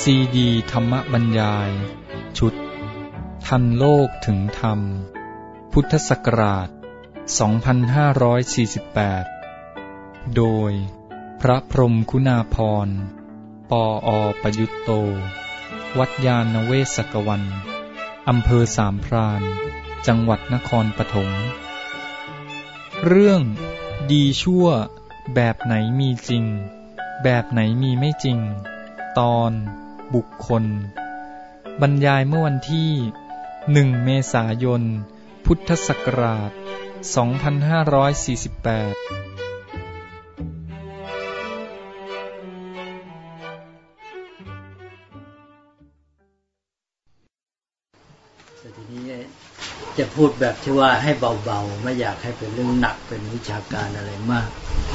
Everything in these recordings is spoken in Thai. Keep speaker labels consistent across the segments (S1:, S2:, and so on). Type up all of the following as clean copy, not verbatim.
S1: ซีดีธรรมบรรยายชุดทันโลกถึงธรรมพุทธศักราช 2548 โดยพระพรหมคุณาภรณ์ ปอ.ประยุตโต วัดยาณเวศกวัน อำเภอสามพรานจังหวัดนครปฐมเรื่องดีชั่วแบบไหนมีจริงแบบไหนมีไม่จริงตอนบุคคลบรรยายเมื่อวันที่1 เมษายน พุทธศักราช 2548
S2: ทีนี้จะพูดแบบที่ว่าให้เบาๆไม่อยากให้เป็นเรื่องหนักเป็นวิชาการอะไรมาก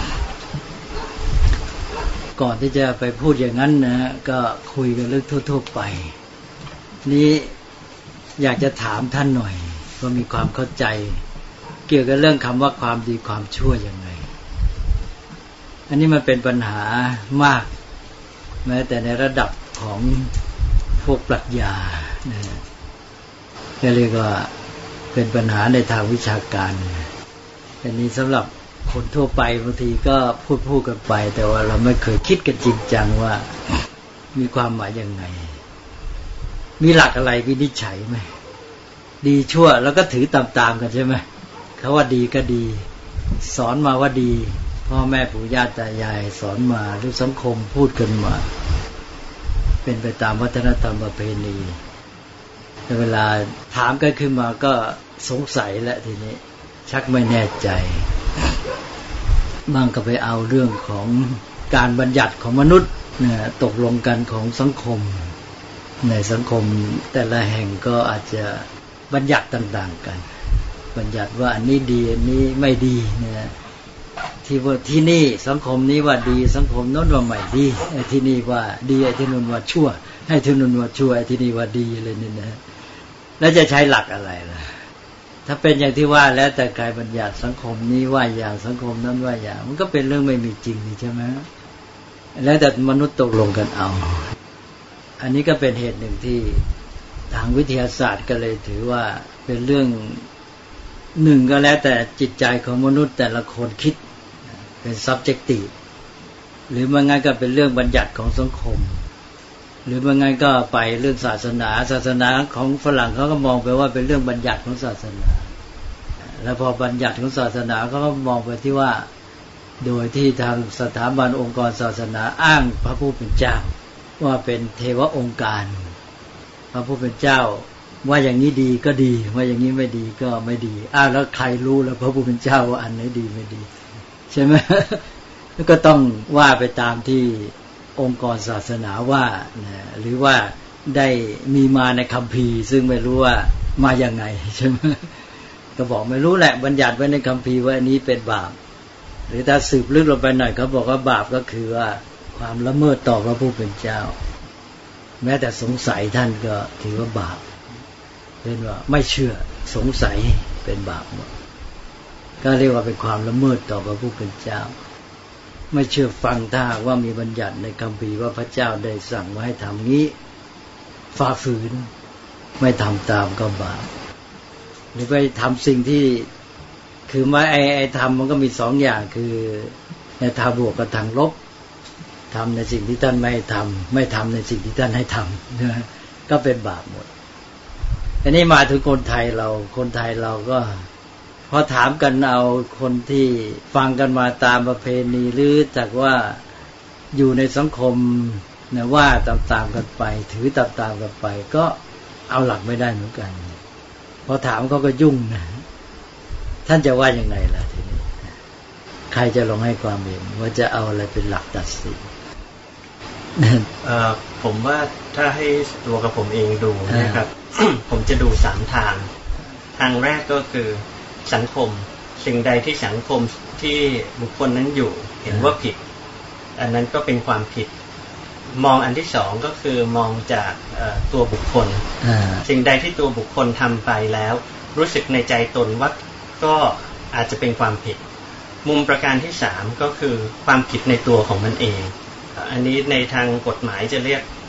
S2: ก่อนที่จะไปพูดอย่างนั้นนะก็คุยกันเรื่องทั่วๆไปนี้อยากจะถามท่านหน่อยว่ามีความเข้าใจเกี่ยวกับเรื่องคำว่าความดีความชั่วยังไงอันนี้มันเป็นปัญหามากแม้แต่ในระดับของพวกปรัชญานะก็เรียกว่าเป็นปัญหาในทางวิชาการอันนี้สำหรับคนทั่วไปบางทีก็พูดกันไปแต่ว่าเราไม่เคยคิดกันจริงจังว่ามีความหมายยังไงมีหลักอะไรวินิจฉัยไหมดีชั่วแล้วก็ถือตามๆกันใช่ไหมเขาว่าดีก็ดีสอนมาว่าดีพ่อแม่ปู่ย่าตายายสอนมาหรือสังคมพูดกันมาเป็นไปตามวัฒนธรรมประเพณีแต่เวลาถามกันขึ้นมาก็สงสัยแล้วทีนี้ชักไม่แน่ใจบางก็ไปเอาเรื่องของการบัญญัติของมนุษย์เนี่ยตกลงกันของสังคมในสังคมแต่ละแห่งก็อาจจะบัญญัติต่างๆกันบัญญัติว่าอันนี้ดีอันนี้ไม่ดีเนี่ยที่นี่สังคมนี้ว่าดีสังคมโน้นว่าไม่ดีไอ้ที่นี่ว่าดีไอ้ที่นู้นว่าชั่วให้ที่นู้นว่าชั่วไอ้ที่นี่ว่าดีอะไรนี่นะแล้วจะใช้หลักอะไรล่ะถ้าเป็นอย่างที่ว่าแล้วแต่กายบัญญัติสังคมนี้ว่าอย่างสังคมนั้นว่าอย่างมันก็เป็นเรื่องไม่มีจริงใช่ไหมแล้วแต่มนุษย์ตกลงกันเอาอันนี้ก็เป็นเหตุหนึ่งที่ทางวิทยาศาสตร์ก็เลยถือว่าเป็นเรื่องหนึ่งก็แล้วแต่จิตใจของมนุษย์แต่ละคนคิดเป็น subjective หรือว่างั้นก็เป็นเรื่องบัญญัติของสังคมหรือว่างั้นก็ไปเรื่องศาสนาของฝรั่งเขาก็มองไปว่าเป็นเรื่องบัญญัติของศาสนาแล้วพอบัญญัติของศาสนาเขาก็มองไปที่ว่าโดยที่ทางสถาบันองค์กรศาสนาอ้างพระผู้เป็นเจ้าว่าเป็นเทวองค์การพระผู้เป็นเจ้าว่าอย่างนี้ดีก็ดีว่าอย่างนี้ไม่ดีก็ไม่ดีแล้วใครรู้แล้วพระผู้เป็นเจ้าว่าอันไหนดีไม่ดีใช่ไหม ก็ต้องว่าไปตามที่องค์กรศาสนาว่านะหรือว่าได้มีมาในคัมภีร์ซึ่งไม่รู้ว่ามาอย่างไงใช่ไหมก็บอกไม่รู้แหละบัญญัติไว้ในคัมภีร์ว่าอันนี้เป็นบาปหรือถ้าสืบลึกลงไปหน่อยเขาบอกว่าบาปก็คือว่าความละเมิดต่อพระผู้เป็นเจ้าแม้แต่สงสัยท่านก็ถือว่าบาปเป็นว่าไม่เชื่อสงสัยเป็นบาปหมดก็เรียกว่าเป็นความละเมิดต่อพระผู้เป็นเจ้าไม่เชื่อฟังถ้าว่ามีบัญญัติในคัมภีร์ว่าพระเจ้าได้สั่งไว้ให้ทำงี้ฝ่าฝืนไม่ทำตามก็บาปหรือไปทำสิ่งที่คือไม่ไอ้ทำมันก็มีสองอย่างคือในทางบวกกับทางลบทำในสิ่งที่ท่านไม่ให้ทำไม่ทำในสิ่งที่ท่านให้ทำนะก็เป็นบาปหมดอันนี้มาถึงคนไทยเราก็พอถามกันเอาคนที่ฟังกันมาตามประเพณีหรือจากว่าอยู่ในสังคมนะว่าตามๆกันไปถือตามๆกันไปก็เอาหลักไม่ได้เหมือนกันพอถามเขาก็ยุ่งนะท่านจะว่าอย่างไรล่ะทีนี้ใครจะลองให้ความเห็นว่าจะเอาอะไรเป็นหลักตัดสิน
S3: ผมว่าถ้าให้ตัวกับผมเองดูนะครับ ผมจะดู3 ทางแรกก็คือสังคมสิ่งใดที่สังคมที่บุคคลนั้นอยู่เห็นว่าผิดอันนั้นก็เป็นความผิดมองอันที่2ก็คือมองจากตัวบุคคลสิ่งใดที่ตัวบุคคลทำไปแล้วรู้สึกในใจตนว่าก็อาจจะเป็นความผิดมุมประการที่3ก็คือความผิดในตัวของมันเองอันนี้ในทางกฎหมายจะเรียก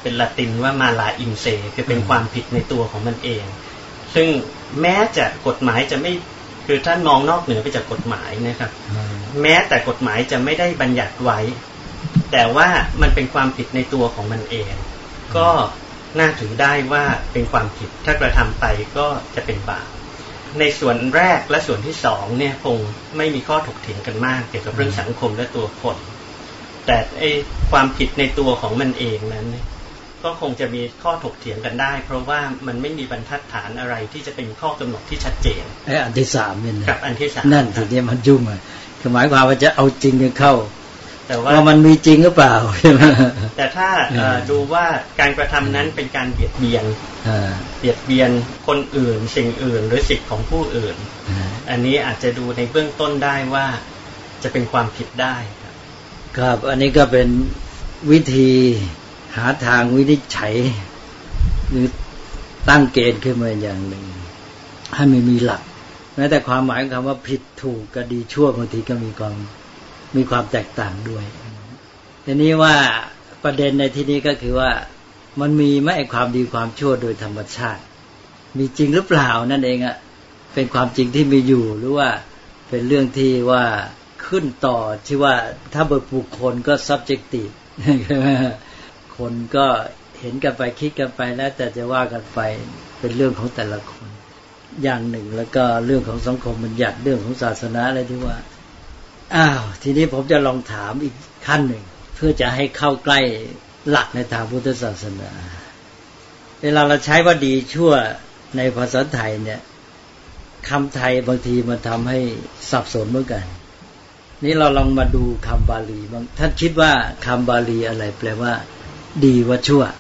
S3: เป็นละตินว่ามาลาอินเซคือเป็นความผิดในตัวของมันเองซึ่งแม้จะกฎหมายจะไม่คือท่านมองนอกเหนือไปจากกฎหมายนะครับแม้แต่กฎหมายจะไม่ได้บัญญัติไว้แต่ว่ามันเป็นความผิดในตัวของมันเองก็น่าถือได้ว่าเป็นความผิดถ้ากระทำไปก็จะเป็นบาปในส่วนแรกและส่วนที่สองเนี่ยคงไม่มีข้อถกเถียงกันมากเกี่ยวกับเรื่องสังคมและตัวคนแต่ไอ้ความผิดในตัวของมันเองนั้นก็คงจะมีข้อถกเถียงกันได้เพราะว่ามันไม่มีบรรทัดฐานอะไรที่จะเป็นข้อกำหนดที่ชัดเจน
S2: ไอ้อันที่สามเนี่ย
S3: กับอันที่สาม
S2: นั่นทีนี้มันยุ่งอ่ะหมายความว่าจะเอาจริงกันเข้า
S3: แต่ว่า
S2: มันมีจริงหรือเปล่า
S3: แต่ถ้าดูว่าการกระทำนั้นเป็นการเบียดเบียนคนอื่นสิ่งอื่นหรือสิทธิของผู้อื่นอันนี้อาจจะดูในเบื้องต้นได้ว่าจะเป็นความผิดได้
S2: ครับอันนี้ก็เป็นวิธีหาทางวินิจฉัยหรือตั้งเกณฑ์ขึ้นมาอย่างหนึ่งให้ไม่มีหลักแม้แต่ความหมายของคำว่าผิดถูกกับดีชั่วบางทีก็มีความแตกต่างด้วยทีนี้ว่าประเด็นในที่นี้ก็คือว่ามันมีไหมความดีความชั่วโดยธรรมชาติมีจริงหรือเปล่านั่นเองอ่ะเป็นความจริงที่มีอยู่หรือว่าเป็นเรื่องที่ว่าขึ้นต่อที่ว่าถ้าบุคคลก็ subjective ใช่ไหมคนก็เห็นกันไปคิดกันไปแล้วแต่จะว่ากันไปเป็นเรื่องของแต่ละคนอย่างหนึ่งแล้วก็เรื่องของสังคมบัญญัติเรื่องของศาสนาอะไรที่ว่าทีนี้ผมจะลองถามอีกขั้นหนึ่งเพื่อจะให้เข้าใกล้หลักในทางพุทธศาสนาเวลาเราใช้ว่าดีชั่วในภาษาไทยเนี่ยคำไทยบางทีมันทำให้สับสนเหมือนกันนี่เราลองมาดูคำบาลีบางท่านคิดว่าคำบาลีอะไรแปลว่าดีว่าชั่ว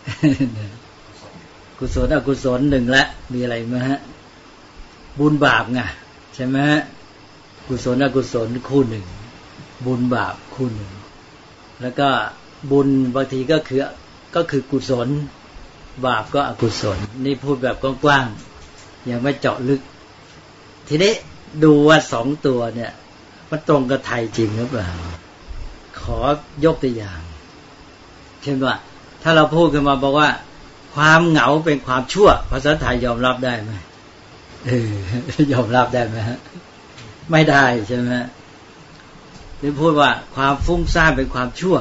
S2: กุศลอกุศลหนึ่งละมีอะไรมั้ยฮะบุญบาปไงใช่ไหมฮะกุศลอกุศลคู่หนึ่งบุญบาปคู่หนึ่งแล้วก็บุญบางทีก็คือกุศลบาปก็อกุศลนี่พูดแบบกว้างๆยังไม่เจาะลึกทีนี้ดูว่าสองตัวเนี่ยมันตรงกับไทยจริงหรือเปล่าขอยกตัวอย่างเช่นว่าถ้าเราพูดขึ้นมาบอกว่าความเหงาเป็นความชั่วภาษาไทยยอมรับได้ไหมยอมรับได้ไหมฮะไม่ได้ใช่ไหมหรือพูดว่าความฟุ้งซ่านเป็นความชั่ว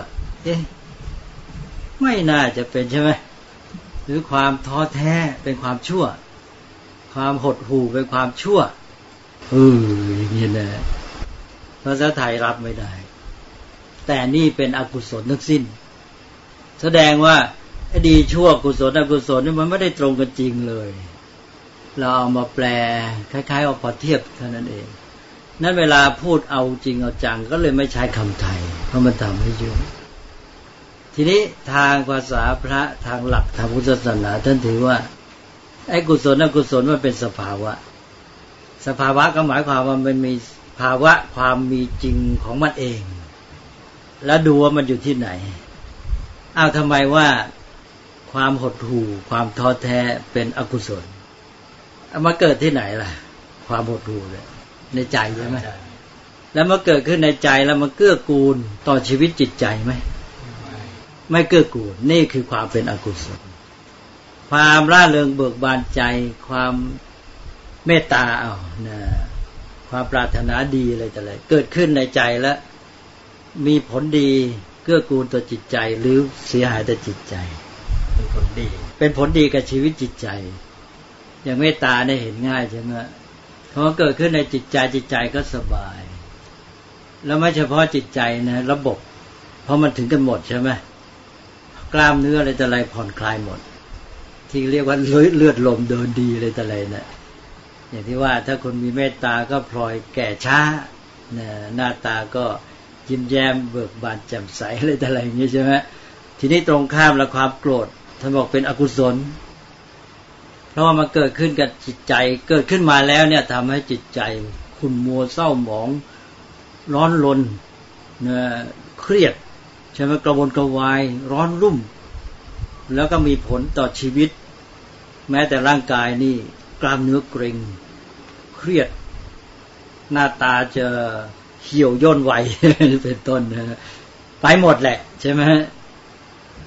S2: ไม่น่าจะเป็นใช่ไหมหรือความท้อแท้เป็นความชั่วความหดหู่เป็นความชั่วอย่างนี้นะภาษาไทยรับไม่ได้แต่นี่เป็นอกุศลทั้งสิ้นแสดงว่าดีชั่วกุศลอกุศลนี่มันไม่ได้ตรงกันจริงเลยเราเอามาแปลคล้ายๆเอาพอเทียบเท่านั้นเองนั้นเวลาพูดเอาจริงเอาจังก็เลยไม่ใช้คำไทยเพราะมันทำให้ยุ่งทีนี้ทางภาษาพระทางหลักทางพุทธศาสนาท่านถือว่าไอ้กุศลอกุศลมันเป็นสภาวะก็หมายความว่ามันมีภาวะความมีจริงของมันเองแล้วดูว่ามันอยู่ที่ไหนทำไมว่าความหดหู่ความท้อแท้เป็นอกุศลมาเกิดที่ไหนล่ะความหดหู่เนี่ยในใจใช่ไหมแล้วมาเกิดขึ้นในใจแล้วมาเกื้อกูลต่อชีวิตจิตใจไหมไม่เกื้อกูลนี่คือความเป็นอกุศลความร่าเริงเบิกบานใจความเมตตาความปรารถนาดีอะไรต่ออะไรเกิดขึ้นในใจแล้วมีผลดีเกื้อกูลต่อจิตใจหรือเสียหายต่อจิตใจเป็นผลดีกับชีวิตจิตใจอย่างเมตตาเนี่ยเห็นง่ายใช่ไหมพอเกิดขึ้นในจิตใจก็สบายแล้วไม่เฉพาะจิตใจนะระบบเพราะมันถึงกันหมดใช่ไหมกล้ามเนื้ออะไรต่ออะไรผ่อนคลายหมดที่เรียกว่าเลือดลมเดินดีอะไรต่ออะไรเนี่ยอย่างที่ว่าถ้าคนมีเมตตาก็พลอยแก่ช้าหน้าตาก็ยิ้มแย้มเบิกบานแจ่มใสอะไรต่ออะไรอย่างนี้ใช่ไหมทีนี้ตรงข้ามแล้วความโกรธท่านบอกเป็นอกุศลเพราะว่ามันเกิดขึ้นกับจิตใจเกิดขึ้นมาแล้วเนี่ยทำให้จิตใจขุ่นมัวเศร้าหมองร้อนรนเครียดใช่ไหมกระวนกระวายร้อนรุ่มแล้วก็มีผลต่อชีวิตแม้แต่ร่างกายนี่กล้ามเนื้อเกร็งเครียดหน้าตาจะเหี่ยวย่นไหวเป็นต้นนะไปหมดแหละใช่ไหม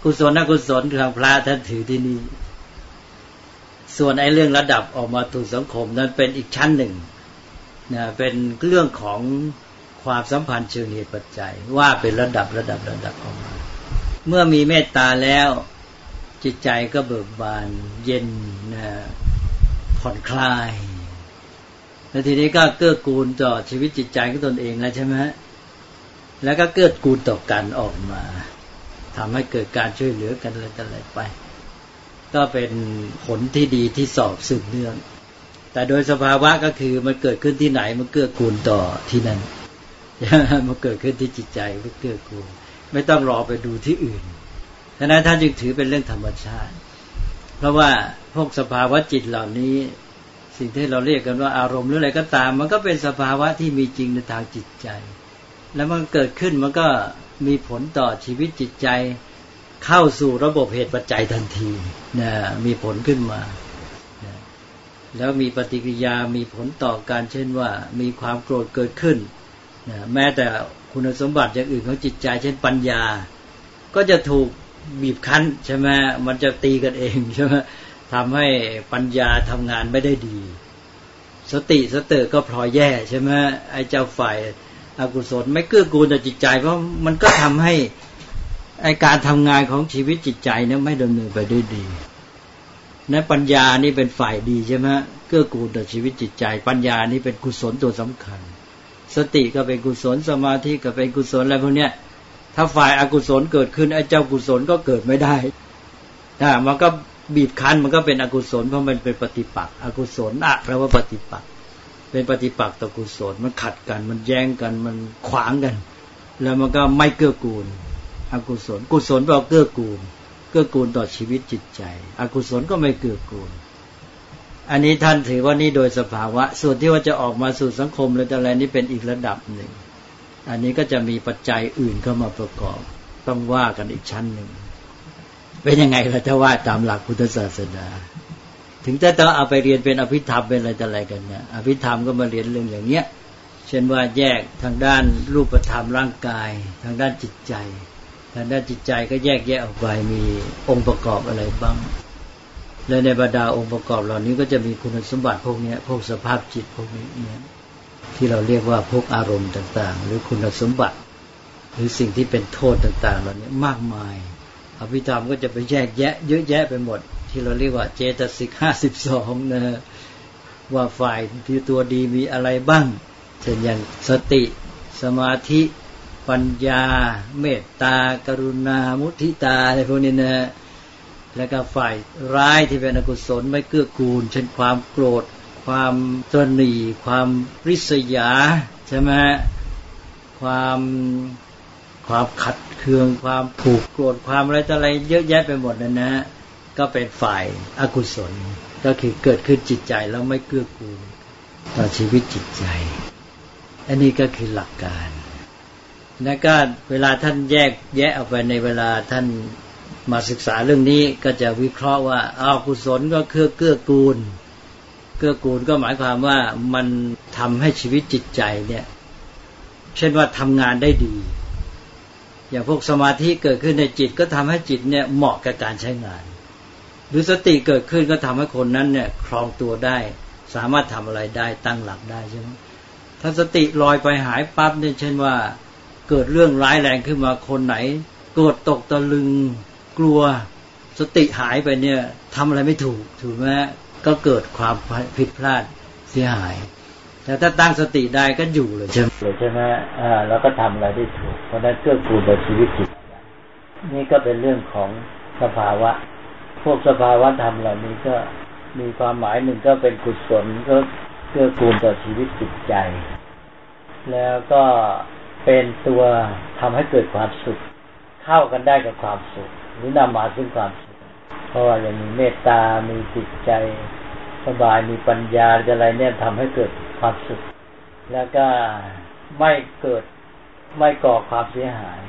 S2: กุศลอกุศลทางพระท่านถือที่นี่ส่วนไอ้เรื่องระดับออกมาถูกสังคมนั้นเป็นอีกชั้นหนึ่งนะเป็นเรื่องของความสัมพันธ์เชิงเหตุปัจจัยว่าเป็นระดับออกมาเมื่อมีเมตตาแล้วจิตใจก็เบิกบานเย็นนะผ่อนคลายแล้วทีนี้ก็เกื้อกูลต่อชีวิตจิตใจของตนเองแล้วใช่ไหมแล้วก็เกื้อกูลต่อกันออกมาทำให้เกิดการช่วยเหลือกันอะไรไปก็เป็นผลที่ดีที่สอบสืบเนื่องแต่โดยสภาวะก็คือมันเกิดขึ้นที่ไหนมันเกื้อกูลต่อที่นั่นมันเกิดขึ้นที่จิตใจมันเกื้อกูลไม่ต้องรอไปดูที่อื่นฉะนั้นท่านจึงถือเป็นเรื่องธรรมชาติเพราะว่าพวกสภาวะจิตเหล่านี้สิ่งที่เราเรียกกันว่าอารมณ์หรืออะไรก็ตามมันก็เป็นสภาวะที่มีจริงในทางจิตใจแล้วมันเกิดขึ้นมันก็มีผลต่อชีวิตจิตใจเข้าสู่ระบบเหตุปัจจัยทันทีนะมีผลขึ้นมานะแล้วมีปฏิกิริยามีผลต่อการเช่นว่ามีความโกรธเกิดขึ้นนะแม้แต่คุณสมบัติอย่างอื่นของจิตใจเช่นปัญญาก็จะถูกบีบคั้นใช่ไหมมันจะตีกันเองใช่ไหมทำให้ปัญญาทำงานไม่ได้ดีสติสเตอก็พลอยแย่ใช่ไหมไอ้เจ้าฝ่ายอกุศลไม่เกื้อกูลต่อจิตใจเพราะมันก็ทำให้ไอ้การทำงานของชีวิตจิตใจเนี่ยไม่ดำเนินไปด้วยดีนะปัญญานี่เป็นฝ่ายดีใช่ไหมเกื้อกูลต่อชีวิตจิตใจปัญญานี่เป็นกุศลตัวสำคัญสติก็เป็นกุศลสมาธิก็เป็นกุศลอะไรพวกเนี้ยถ้าฝ่ายอกุศลเกิดขึ้นไอ้เจ้ากุศลก็เกิดไม่ได้มันก็บีบคั้นมันก็เป็นอกุศลเพราะมันเป็นปฏิปักษ์อกุศลแปลว่าปฏิปักษ์เป็นปฏิปักษ์ต่อกุศลมันขัดกันมันแย้งกันมันขวางกันแล้วมันก็ไม่เกื้อกูลอกุศลกุศลแปลว่าเกื้อกูลต่อชีวิตจิตใจอกุศลก็ไม่เกื้อกูลอันนี้ท่านถือว่านี่โดยสภาวะส่วนที่ว่าจะออกมาสู่สังคมและอะไรนี่เป็นอีกระดับหนึ่งอันนี้ก็จะมีปัจจัยอื่นเข้ามาประกอบต้องว่ากันอีกชั้นหนึ่งเป็นยังไงล่ะถ้าว่าตามหลักพุทธศาสนาถึงจะต้องเอาไปเรียนเป็นอภิธรรมเป็นอะไรกันเนี่ยอภิธรรมก็มาเรียนเรื่องอย่างเนี้ยเช่นว่าแยกทางด้านรูปธรรมร่างกายทางด้านจิตใจทางด้านจิตใจก็แยกออกไปมีองค์ประกอบอะไรบ้างและในบรรดาองค์ประกอบเหล่านี้ก็จะมีคุณสมบัติพวกนี้พวกสภาพจิตพวกนี้เนี่ยที่เราเรียกว่าพวกอารมณ์ต่างๆหรือคุณสมบัติหรือสิ่งที่เป็นโทษต่างๆเหล่านี้มากมายอภิธรรมก็จะไปแยกแยะเยอะแยะไปหมดที่เราเรียกว่าเจตสิก52นะว่าฝ่ายที่ตัวดีมีอะไรบ้างเช่นอย่างสติสมาธิปัญญาเมตตากรุณามุทิตาอะไรพวกนี้นะแล้วก็ฝ่ายร้ายที่เป็นอกุศลไม่เกื้อกูลเช่นความโกรธความตนีความริษยาใช่ไหมความขัดเคืองความผูกโกรธความอะไรต่ออะไรเยอะแยะไปหมดนั่นนะก็เป็นฝ่ายอกุศลก็คือเกิดขึ้นจิตใจแล้วไม่เกื้อกูลต่อชีวิตจิตใจอันนี้ก็คือหลักการและก็เวลาท่านแยกแยะออกไปในเวลาท่านมาศึกษาเรื่องนี้ก็จะวิเคราะห์ว่าอกุศลก็คือเกื้อกูลก็หมายความว่ามันทำให้ชีวิตจิตใจเนี่ยเช่นว่าทำงานได้ดีอย่างพวกสมาธิเกิดขึ้นในจิตก็ทำให้จิตเนี่ยเหมาะกับการใช้งานหรือสติเกิดขึ้นก็ทำให้คนนั้นเนี่ยครองตัวได้สามารถทำอะไรได้ตั้งหลักได้ใช่ไหมถ้าสติลอยไปหายปั๊บเนี่ยเช่นว่าเกิดเรื่องร้ายแรงขึ้นมาคนไหนเกิดตกตะลึงกลัวสติหายไปเนี่ยทำอะไรไม่ถูกไหมก็เกิดความผิดพลาดเสียหายแต่ถ้าตั้งสติได้ก็อยู่เลยใช่ไหมแล้วก็ทำอะไรได้ถูกเพราะนั้นเกื้อกูลต่อชีวิตจิตนี่ก็เป็นเรื่องของสภาวะพวกสภาวะธรรมเหล่านี้ก็มีความหมายหนึ่งก็เป็นกุศลก็เกื้อกูลต่อชีวิตจิตใจแล้วก็เป็นตัวทำให้เกิดความสุขเข้ากันได้กับความสุขหรือนำมาซึ่งความสุขเพราะว่าอย่างมีเมตตามีจิตใจสบายมีปัญญาอะไรเนี่ยทำให้เกิดความสุขแล้วก็ไม่ก่อความเสียหาย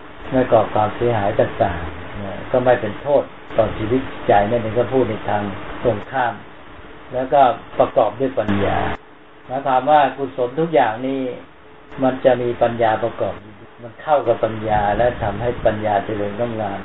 S2: ต่างๆก็ไม่เป็นโทษต่อชีวิตใจนั่นเองก็พูดในทางตรงข้ามแล้วก็ประกอบด้วยปัญญาหมายความว่ากุศลทุกอย่างนี้มันจะมีปัญญาประกอบมันเข้ากับปัญญาและทำให้ปัญญาเจริญงอกงาม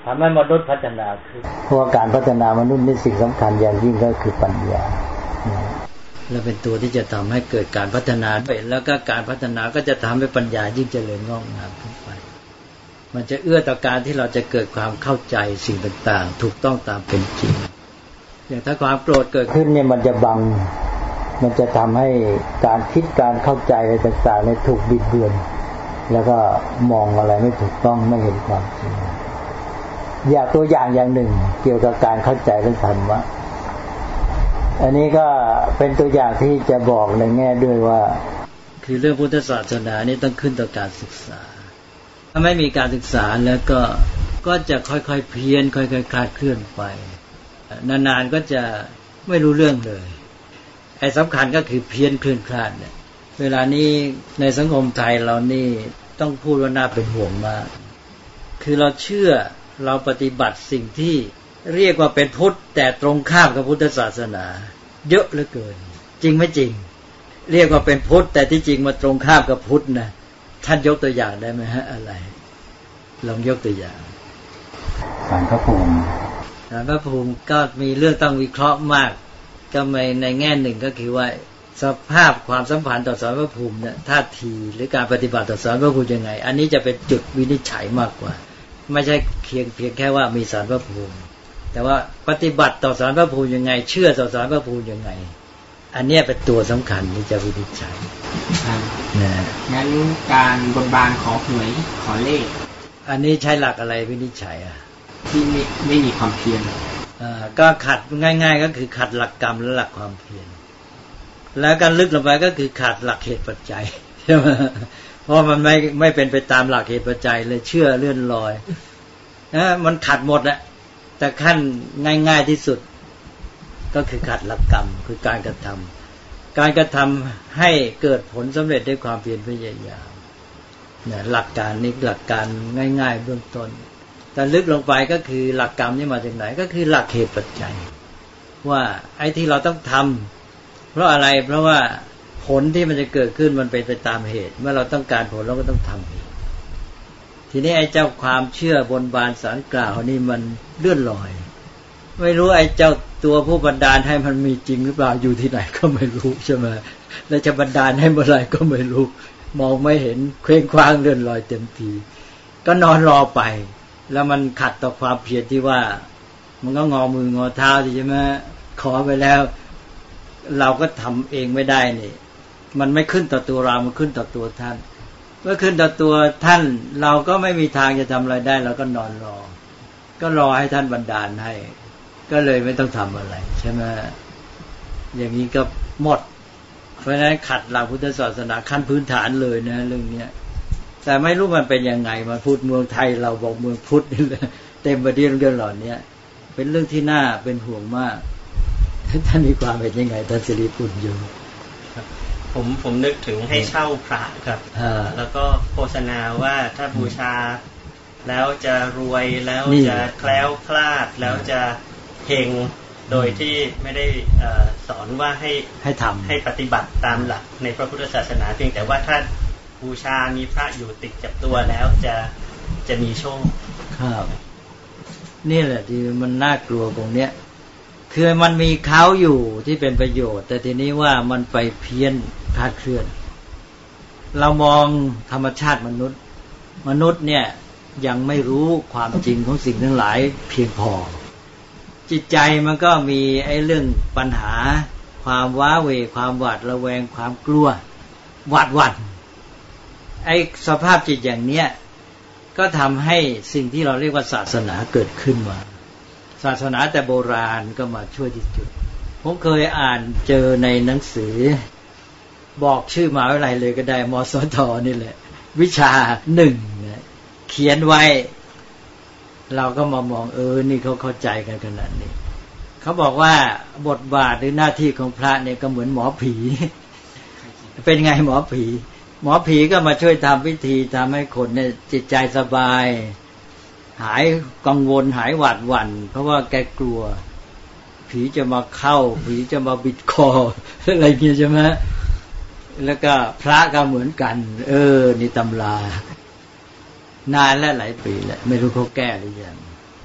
S2: ทำให้มนุษย์พัฒนาขึ้นเพราะการพัฒนามนุษย์นี่สิ่งสำคัญอย่างยิ่งก็คือปัญญาและเป็นตัวที่จะทำให้เกิดการพัฒนาด้วยแล้วก็การพัฒนาก็จะทำให้ปัญญายิ่งเจริญงอกงามขึ้นไปมันจะเอื้อต่อการที่เราจะเกิดความเข้าใจสิ่งต่างๆถูกต้องตามเป็นจริงอย่างถ้าความโกรธเกิดขึ้นเนี่ยมันจะบังมันจะทำให้การคิดการเข้าใจอะไรต่างๆเนี่ยถูกบิดเบือนแล้วก็มองอะไรไม่ถูกต้องไม่เห็นความจริงอย่างตัวอย่างหนึ่งเกี่ยวกับการเข้าใจเรื่องธรรมะอันนี้ก็เป็นตัวอย่างที่จะบอกในแง่ด้วยว่าคือเรื่องพุทธศาสนานี่ต้องขึ้นต่อการศึกษาถ้าไม่มีการศึกษาแล้วก็จะค่อยๆเพี้ยนค่อยๆคลาดเคลื่อนไปนานๆก็จะไม่รู้เรื่องเลยไอ้สำคัญก็คือเพี้ยนเคลื่อนคลาดเนี่ยเวลานี้ในสังคมไทยเรานี่ต้องพูดว่าน่าเป็นห่วงมากคือเราเชื่อเราปฏิบัติสิ่งที่เรียกว่าเป็นพุทธแต่ตรงข้ามกับพุทธศาสนาเยอะเหลือเกินจริงไม่จริงเรียกว่าเป็นพุทธแต่ที่จริงมาตรงข้ามกับพุทธนะท่านยกตัวอย่างได้ไหมฮะอะไรลองยกตัวอย่าง
S4: ศาลพระภูมิ
S2: ศาลพระภูมิก็มีเรื่องต้องวิเคราะห์มากก็ในแง่หนึ่งก็คือว่าสภาพความสัมพันธ์ต่อศาลพระภูมิเนี่ยท่าทีหรือการปฏิบัติต่อศาลพระภูมิยังไงอันนี้จะเป็นจุดวินิจฉัยมากกว่าไม่ใช่เพียงแค่ว่ามีศาลพระภูมิแต่ว่าปฏิบัติต่อศาลพระภูมิยังไงเชื่อต่อศาลพระภูมิยังไงอันนี้เป็นตัวสำคัญที่จะวินิจฉัย
S4: งั้นการบนบานขอหวยขอเลข
S2: อันนี้ใช้หลักอะไรวินิจฉัย
S4: ที่ไม่มีความเพียร
S2: ก็ขัดง่ายๆก็คือขัดหลักกรรมและหลักความเพียรแล้วการลึกลงไปก็คือขาดหลักเหตุปัจจัยใช่ไหมเพราะมันไม่เป็นไปตามหลักเหตุปัจจัยเลยเชื่อเลื่อนลอยมันขัดหมดแหละแต่ขั้นง่ายๆที่สุดก็คือขัดหลักกรรมคือการกระทำให้เกิดผลสำเร็จด้วยความเพียรพยายามเนี่ยหลักการนี้หลักการง่ายๆเบื้องต้นแต่ลึกลงไปก็คือหลักกรรมนี่มาจากไหนก็คือหลักเหตุปัจจัยว่าไอ้ที่เราต้องทำเพราะอะไรเพราะว่าผลที่มันจะเกิดขึ้นมันเป็นไปตามเหตุเมื่อเราต้องการผลเราก็ต้องทำเหตุทีนี้ไอ้เจ้าความเชื่อบนบานสารกล่าวนี่มันเลื่อนลอยไม่รู้ไอ้เจ้าตัวผู้บันดาลให้มันมีจริงหรือเปล่าอยู่ที่ไหนก็ไม่รู้ใช่ไหมแล้วจะบันดาลให้เมื่อไหร่ก็ไม่รู้มองไม่เห็นเคว้งคว้างเลื่อนลอยเต็มทีก็นอนรอไปแล้วมันขัดต่อความเพียรที่ว่ามันก็งอมืองอเท้าใช่ไหมขอไปแล้วเราก็ทำเองไม่ได้นี่มันไม่ขึ้นต่อตัวเรามันขึ้นต่อตัวท่านเมื่อขึ้นต่อตัวท่านเราก็ไม่มีทางจะทำอะไรได้เราก็นอนรอก็รอให้ท่านบันดาลให้ก็เลยไม่ต้องทำอะไรใช่ไหมอย่างนี้ก็หมดเพราะฉะนั้นขัดหลักพุทธศาสนาขั้นพื้นฐานเลยนะเรื่องนี้แต่ไม่รู้มันเป็นยังไงมาพูดเมืองไทยเราบอกเมืองพุทธนี่แหละเต็มไปด้วยเรื่องเหล่านี้เป็นเรื่องที่น่าเป็นห่วงมากท่านมีความเป็นยังไงท่านสิริปุญโญ
S3: ผมนึกถึงให้เช่าพระครับแล้วก็โฆษณาว่าถ้าบูชาแล้วจะรวยแล้วจะแคล้วคลาดแล้วจะเฮงโดยที่ไม่ได้สอนว่าให้
S2: ทำ
S3: ให้ปฏิบัติตามหลักในพระพุทธศาสนาเพียงแต่ว่าถ้าบูชามีพระอยู่ติดกับตัวแล้วจะมีโชค
S2: ครับนี่แหละที่มันน่ากลัวตรงเนี้ยคือมันมีเขาอยู่ที่เป็นประโยชน์แต่ทีนี้ว่ามันไปเพี้ยนคลาดเคลื่อนเรามองธรรมชาติมนุษย์เนี่ยยังไม่รู้ความจริงของสิ่งทั้งหลายเพียงพอจิตใจมันก็มีไอ้เรื่องปัญหาความว้าเหวความหวาดระแวงความกลัวหวาดหวั่นไอ้สภาพจิตอย่างเนี้ยก็ทำให้สิ่งที่เราเรียกว่าศาสนาเกิดขึ้นมาศาสนาแต่โบราณก็มาช่วยที่จุดผมเคยอ่านเจอในหนังสือบอกชื่อมหาวิทยาลัยเลยก็ได้มสทนี่แหละวิชา1เขียนไว้เราก็มามองนี่เขาเข้าใจกันขนาดนี้เขาบอกว่าบทบาทหรือหน้าที่ของพระเนี่ยก็เหมือนหมอผีเป็นไงหมอผีก็มาช่วยทำพิธีทำให้คนเนี่ยจิตใจสบายหายกังวลหายหวาดหวั่นเพราะว่าแกกลัวผีจะมาเข้าผีจะมาบิดคออะไรเงี้ยใช่ไหมแล้วก็พระก็เหมือนกันนี่ตำรานานและหลายปีแล้วไม่รู้เขาแก้หรือยัง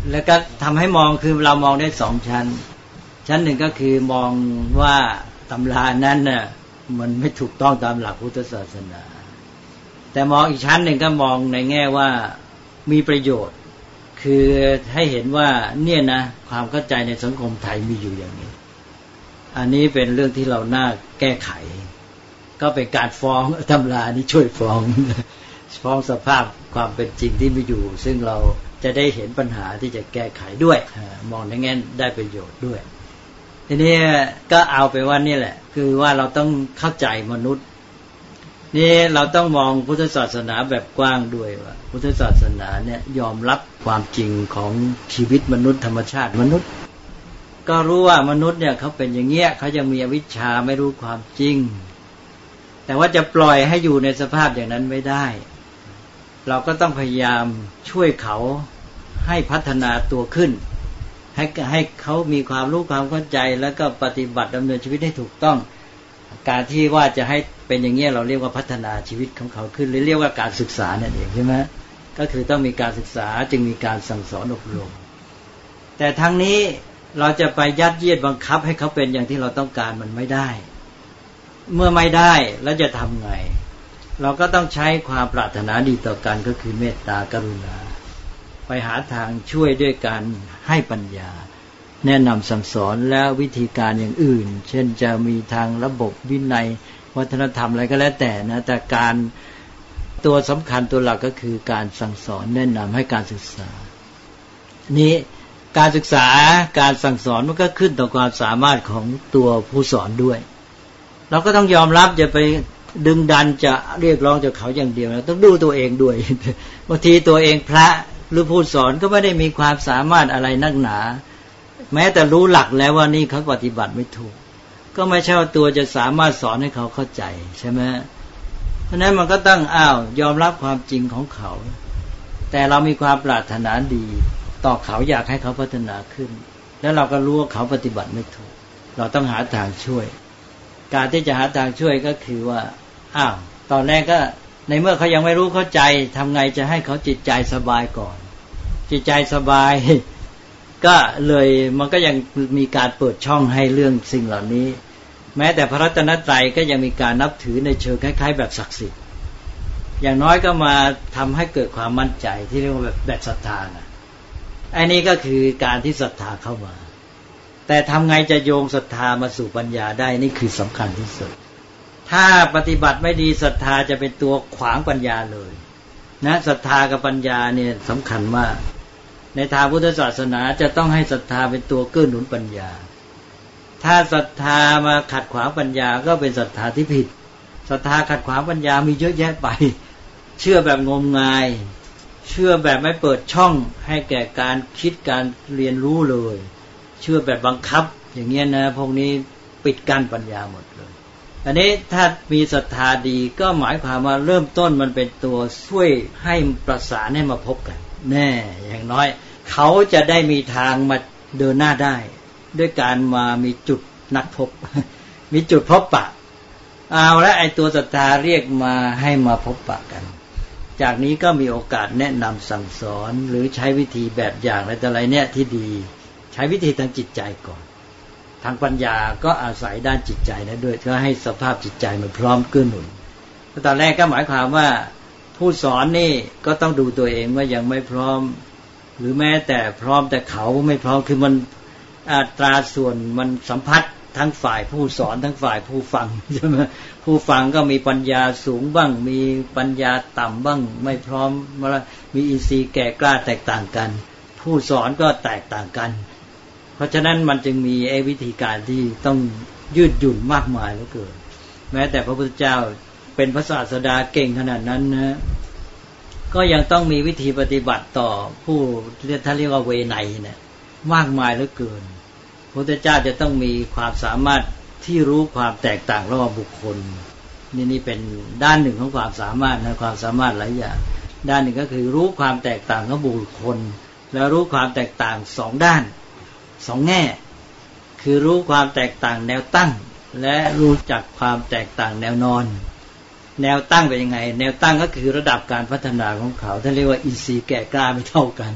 S2: แล้วก็ทำให้มองคือเรามองได้2ชั้นชั้นหนึ่งก็คือมองว่าตำรานั้นน่ะมันไม่ถูกต้องตามหลักพุทธศาสนาแต่มองอีกชั้นหนึ่งก็มองในแง่ว่ามีประโยชน์คือให้เห็นว่าเนี่ยนะความเข้าใจในสังคมไทยมีอยู่อย่างนี้อันนี้เป็นเรื่องที่เราน่าแก้ไขก็เป็นการฟ้องตำรานี้ช่วยฟ้องสภาพความเป็นจริงที่มีอยู่ซึ่งเราจะได้เห็นปัญหาที่จะแก้ไขด้วยมองในแง่ได้ประโยชน์ด้วยทีนี้ก็เอาไปว่านี่แหละคือว่าเราต้องเข้าใจมนุษย์นี่เราต้องมองพุทธศาสนาแบบกว้างด้วยว่าพุทธศาสนาเนี่ยยอมรับความจริงของชีวิตมนุษย์ธรรมชาติมนุษย์ก็รู้ว่ามนุษย์เนี่ยเขาเป็นอย่างเงี้ยเขายังมีอวิชชาไม่รู้ความจริงแต่ว่าจะปล่อยให้อยู่ในสภาพอย่างนั้นไม่ได้เราก็ต้องพยายามช่วยเขาให้พัฒนาตัวขึ้นให้เขามีความรู้ความเข้าใจแล้วก็ปฏิบัติดำเนินชีวิตให้ถูกต้องการที่ว่าจะให้เป็นอย่างนี้เราเรียกว่าพัฒนาชีวิตของเขาขึ้นหรือเรียกว่าการศึกษานั่นเองใช่ไหมก็คือต้องมีการศึกษาจึงมีการสั่งสอนอบรมแต่ทั้งนี้เราจะไปยัดเยียดบังคับให้เขาเป็นอย่างที่เราต้องการมันไม่ได้เมื่อไม่ได้แล้วจะทำไงเราก็ต้องใช้ความปรารถนาดีต่อกันก็คือเมตตากรุณาไปหาทางช่วยด้วยการให้ปัญญาแนะนำสั่งสอนและวิธีการอย่างอื่นเช่นจะมีทางระบบวินัยวัฒนธรรมอะไรก็แล้วแต่นะแต่การตัวสำคัญตัวหลักก็คือการสั่งสอนแนะนำให้การศึกษานี้การศึกษาการสั่งสอนมันก็ขึ้นต่อความสามารถของตัวผู้สอนด้วยเราก็ต้องยอมรับจะไปดึงดันจะเรียกร้องจากเขาอย่างเดียวนะต้องดูตัวเองด้วยบางทีตัวเองพระหรือผู้สอนก็ไม่ได้มีความสามารถอะไรนักหนาแม้แต่รู้หลักแล้วว่านี่เขาปฏิบัติไม่ถูกก็ไม่ใช่ว่าตัวจะสามารถสอนให้เขาเข้าใจใช่ไหมเพราะนั้นมันก็ต้องยอมรับความจริงของเขาแต่เรามีความปรารถนาดีต่อเขาอยากให้เขาพัฒนาขึ้นแล้วเราก็รู้ว่าเขาปฏิบัติไม่ถูกเราต้องหาทางช่วยการที่จะหาทางช่วยก็คือว่าตอนแรกก็ในเมื่อเขายังไม่รู้เข้าใจทำไงจะให้เขาจิตใจสบายก่อนจิตใจสบายก็เลยมันก็ยังมีการเปิดช่องให้เรื่องสิ่งเหล่านี้แม้แต่พระรัตนตรัยก็ยังมีการนับถือในเชิงคล้ายๆแบบศักดิ์สิทธิ์อย่างน้อยก็มาทำให้เกิดความมั่นใจที่เรียกว่าแบบศรัทธานะไอ้นี้ก็คือการที่ศรัทธาเข้ามาแต่ทำไงจะโยงศรัทธามาสู่ปัญญาได้นี่คือสำคัญที่สุดถ้าปฏิบัติไม่ดีศรัทธาจะเป็นตัวขวางปัญญาเลยนะศรัทธากับปัญญาเนี่ยสำคัญมากในทางพุทธศาสนาจะต้องให้ศรัทธาเป็นตัวเกื้อหนุนปัญญาถ้าศรัทธามาขัดขวางปัญญาก็เป็นศรัทธาที่ผิดศรัทธาขัดขวางปัญญามีเยอะแยะไปเชื่อแบบงมงายเชื่อแบบไม่เปิดช่องให้แก่การคิดการเรียนรู้เลยเชื่อแบบบังคับอย่างเงี้ยนะพวกนี้ปิดกั้นปัญญาหมดเลยอันนี้ถ้ามีศรัทธาดีก็หมายความว่าเริ่มต้นมันเป็นตัวช่วยให้ประสานให้มาพบกันแน่อย่างน้อยเขาจะได้มีทางมาเดินหน้าได้ด้วยการมามีจุดนัดพบมีจุดพบปะเอาและไอตัวศรัทธาเรียกมาให้มาพบปะกันจากนี้ก็มีโอกาสแนะนำสั่งสอนหรือใช้วิธีแบบอย่างอะไรเนี่ยที่ดีใช้วิธีทางจิตใจก่อนทางปัญญาก็อาศัยด้านจิตใจนะด้วยเพื่อให้สภาพจิตใจมันพร้อมเกื้อหนุนตอนแรกก็หมายความว่าผู้สอนนี่ก็ต้องดูตัวเองว่ายังไม่พร้อมหรือแม้แต่พร้อมแต่เขาไม่พร้อมคือมันอัตราส่วนมันสัมพัทธ์ทั้งฝ่ายผู้สอนทั้งฝ่ายผู้ฟังใช่ไหมผู้ฟังก็มีปัญญาสูงบ้างมีปัญญาต่ำบ้างไม่พร้อมมีอินทรีย์แก่กล้าแตกต่างกันผู้สอนก็แตกต่างกันเพราะฉะนั้นมันจึงมีวิธีการที่ต้องยืดหยุ่นมากมายเหลือเกินแม้แต่พระพุทธเจ้าเป็นพระศาสดาเก่งขนาดนั้นนะก็ยังต้องมีวิธีปฏิบัติต่อผู้ท่านเรียกว่าเวไนเนี่ยมากมายเหลือเกินพระพุทธเจ้าจะต้องมีความสามารถที่รู้ความแตกต่างระหว่างบุคคลนี่เป็นด้านหนึ่งของความสามารถนะความสามารถหลายอย่างด้านหนึ่งก็คือรู้ความแตกต่างของบุคคลแล้วรู้ความแตกต่างสองด้านสองแง่คือรู้ความแตกต่างแนวตั้งและรู้จักความแตกต่างแนวนอนแนวตั้งเป็นยังไงแนวตั้งก็คือระดับการพัฒนาของเขาท่านเรียกว่าอินทรีย์แก่กล้าไม่เท่ากัน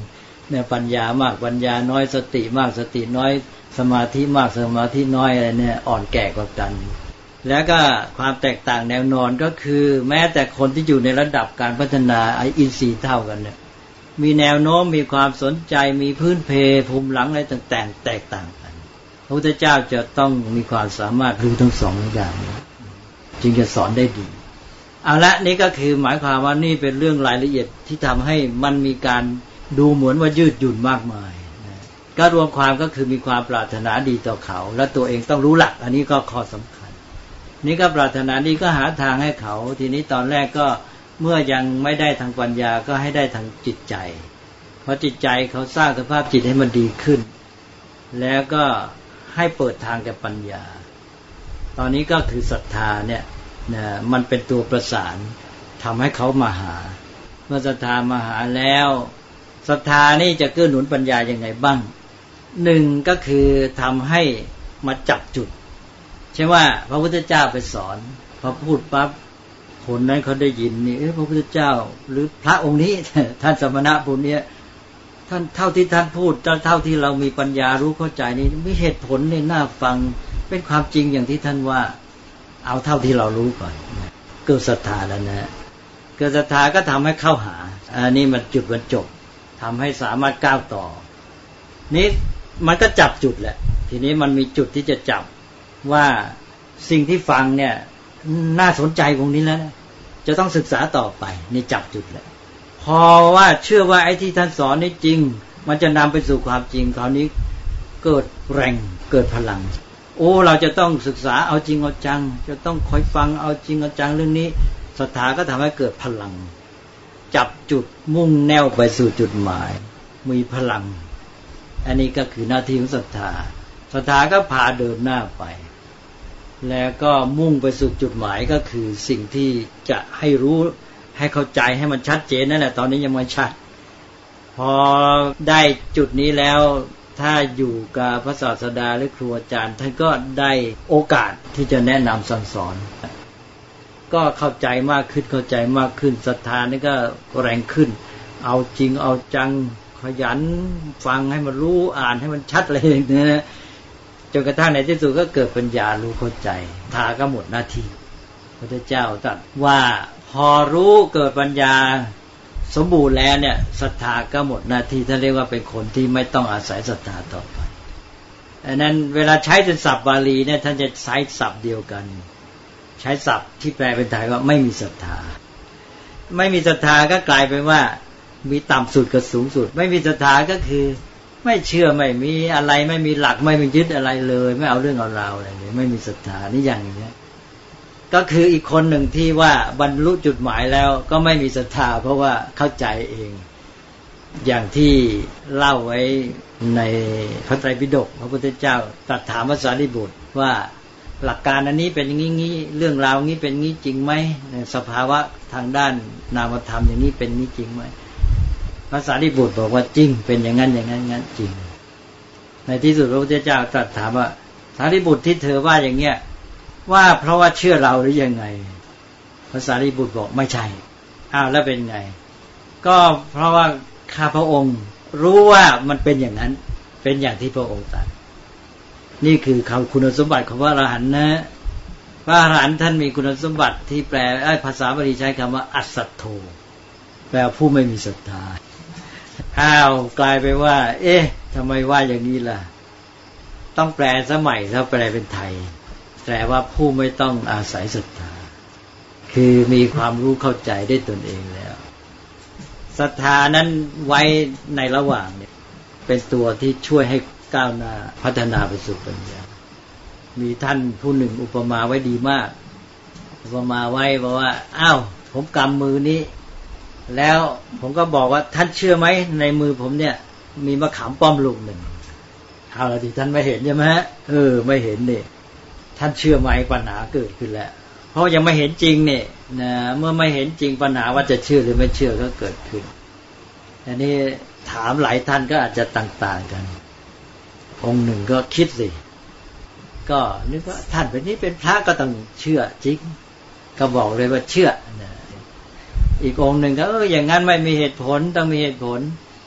S2: เนี่ยปัญญามากปัญญาน้อยสติมากสติน้อยสมาธิมากสมาธิน้อยอะไรเนี่ยอ่อนแก่กว่ากันแล้วก็ความแตกต่างแนวนอนก็คือแม้แต่คนที่อยู่ในระดับการพัฒนาอินทรีย์เท่ากันเนี่ยมีแนวโน้มมีความสนใจมีพื้นเพภูมิหลังอะไรต่างๆแตกต่างกันพระพุทธเจ้าจะต้องมีความสามารถรู้ทั้งสองอย่างจึงจะสอนได้ดีเอาละนี่ก็คือหมายความว่านี่เป็นเรื่องรายละเอียดที่ทำให้มันมีการดูเหมือนว่ายืดหยุ่นมากมายก็รวมความก็คือมีความปรารถนาดีต่อเขาและตัวเองต้องรู้หลักอันนี้ก็ข้อสำคัญนี่ก็ปรารถนาดีก็หาทางให้เขาทีนี้ตอนแรกก็เมื่อยังไม่ได้ทางปัญญาก็ให้ได้ทางจิตใจเพราะจิตใจเขาสร้างสภาพจิตให้มันดีขึ้นแล้วก็ให้เปิดทางแก่ปัญญาตอนนี้ก็คือศรัทธาเนี่ยมันเป็นตัวประสานทำให้เขามาหาเมื่อศรัทธามาหาแล้วศรัทธานี่จะเกื้อหนุนปัญญายังไงบ้างหนึ่งก็คือทำให้มาจับจุดใช่ว่าพระพุทธเจ้าไปสอนพอพูดปั๊บคนนั้นเขาได้ยินนี่พระพุทธเจ้าหรือพระองค์นี้ท่านสมณะผู้นี้ท่านเท่าที่ท่านพูดเท่าที่เรามีปัญญารู้เข้าใจนี่มีเหตุผลนี่น่าฟังเป็นความจริงอย่างที่ท่านว่าเอาเท่าที่เรารู้ก่อนเกิดศรัทธาแล้วนะเกิดศรัทธาก็ทำให้เข้าหาอันนี้มันจุดบรรจบทำให้สามารถก้าวต่อนี้มันก็จับจุดแหละทีนี้มันมีจุดที่จะจับว่าสิ่งที่ฟังเนี่ยน่าสนใจตรงนี้แล้วนะจะต้องศึกษาต่อไปนี่จับจุดแหละพอว่าเชื่อว่าไอ้ที่ท่านสอนนี่จริงมันจะนำไปสู่ความจริงคราวนี้เกิดแรงเกิดพลังโอ้เราจะต้องศึกษาเอาจริงเอาจังจะต้องคอยฟังเอาจริงเอาจังเรื่องนี้ศรัทธาก็ทำให้เกิดพลังจับจุดมุ่งแนวไปสู่จุดหมายมีพลังอันนี้ก็คือหน้าที่ของศรัทธาศรัทธาก็พาเดินหน้าไปแล้วก็มุ่งไปสู่จุดหมายก็คือสิ่งที่จะให้รู้ให้เข้าใจให้มันชัดเจนนั่นแหละตอนนี้ยังไม่ชัดพอได้จุดนี้แล้วถ้าอยู่กับพระศาสดาหรือครูอาจารย์ท่านก็ได้โอกาสที่จะแนะนำสั่งสอนก็เข้าใจมากขึ้นเข้าใจมากขึ้นศรัทธานี่ก็แรงขึ้นเอาจริงเอาจังขยันฟังให้มันรู้อ่านให้มันชัดเลยนะจนกระทั่งในที่สุดก็เกิดปัญญารู้เข้าใจทาก็หมดหน้าที่พระพุทธเจ้าตรัสว่าพอรู้เกิดปัญญาสมบูรณ์แล้วเนี่ยศรัทธาก็หมดหน้าที่ท่านเรียกว่าเป็นคนที่ไม่ต้องอาศัยศรัทธาต่อไปอันนั้นเวลาใช้เป็นศัพท์บาลีเนี่ยท่านจะใช้ศัพท์เดียวกันใช้ศัพท์ที่แปลเป็นไทยว่าไม่มีศรัทธาไม่มีศรัทธาก็กลายเป็นว่ามีต่ำสุดกับสูงสุดไม่มีศรัทธาก็คือไม่เชื่อไม่มีอะไรไม่มีหลักไม่มียึดอะไรเลยไม่เอาเรื่องเอาราวอะไรเลยไม่มีศรัทธานี่อย่างนี้ก็คืออีกคนหนึ่งที่ว่าบรรลุจุดหมายแล้วก็ไม่มีศรัทธาเพราะว่าเข้าใจเองอย่างที่เล่าไว้ในพระไตรปิฎกพระพุทธเจ้าตรัสถามพระสารีบุตรว่าหลักการอันนี้เป็นอย่างนี้เรื่องราวนี้เป็นงี้จริงไหมสภาวะทางด้านนามธรรมอย่างนี้เป็นงี้จริงไหมพระสารีบุตรบอกว่าจริงเป็นอย่างนั้นอย่างนั้นงั้นจริงในที่สุดพระพุทธเจ้าตรัสถามว่าสารีบุตรที่เธอว่าอย่างเงี้ยว่าเพราะว่าเชื่อเราหรือยังไงพระสารีบุตรบอกไม่ใช่อ้าวแล้วเป็นไงก็เพราะว่าข้าพระองค์รู้ว่ามันเป็นอย่างนั้นเป็นอย่างที่พระองค์ตรัสนี่คือคุณสมบัติของพระอรหันต์นะพระอรหันต์ท่านมีคุณสมบัติที่แปลภาษาบาลีใช้คำว่าอัสสัทโธแปลผู้ไม่มีศรัทธาอ้าวกลายไปว่าเอ๊ะทำไมว่าอย่างนี้ล่ะต้องแปลสมัยแล้วแปลเป็นไทยแปลว่าผู้ไม่ต้องอาศัยศรัทธาคือมีความรู้เข้าใจได้ตนเองแล้วศรัทธานั้นไว้ในระหว่างเนี่ยเป็นตัวที่ช่วยให้ก้าวหน้าพัฒนาไปสู่ปัญญามีท่านผู้หนึ่งอุปมาไว้ดีมากอุปมาไว้บอกว่าอ้าวผมกำมือนี้แล้วผมก็บอกว่าท่านเชื่อไหมในมือผมเนี่ยมีมะขามป้อมลูกหนึ่งเอาละที่ท่านไม่เห็นใช่ไหมไม่เห็นนี่ท่านเชื่อไหมปัญหาเกิดขึ้นแล้วเพราะยังไม่เห็นจริงเนี่ยนะเมื่อไม่เห็นจริงปัญหาว่าจะเชื่อหรือไม่เชื่อก็เกิดขึ้นอันนี้ถามหลายท่านก็อาจจะต่างๆกันองค์หนึ่งก็คิดสิก็นึกว่าท่านเป็นนี้เป็นพระก็ต้องเชื่อจริงก็บอกเลยว่าเชื่อนะอีกองค์หนึ่งก็อย่างนั้นไม่มีเหตุผลต้องมีเหตุผล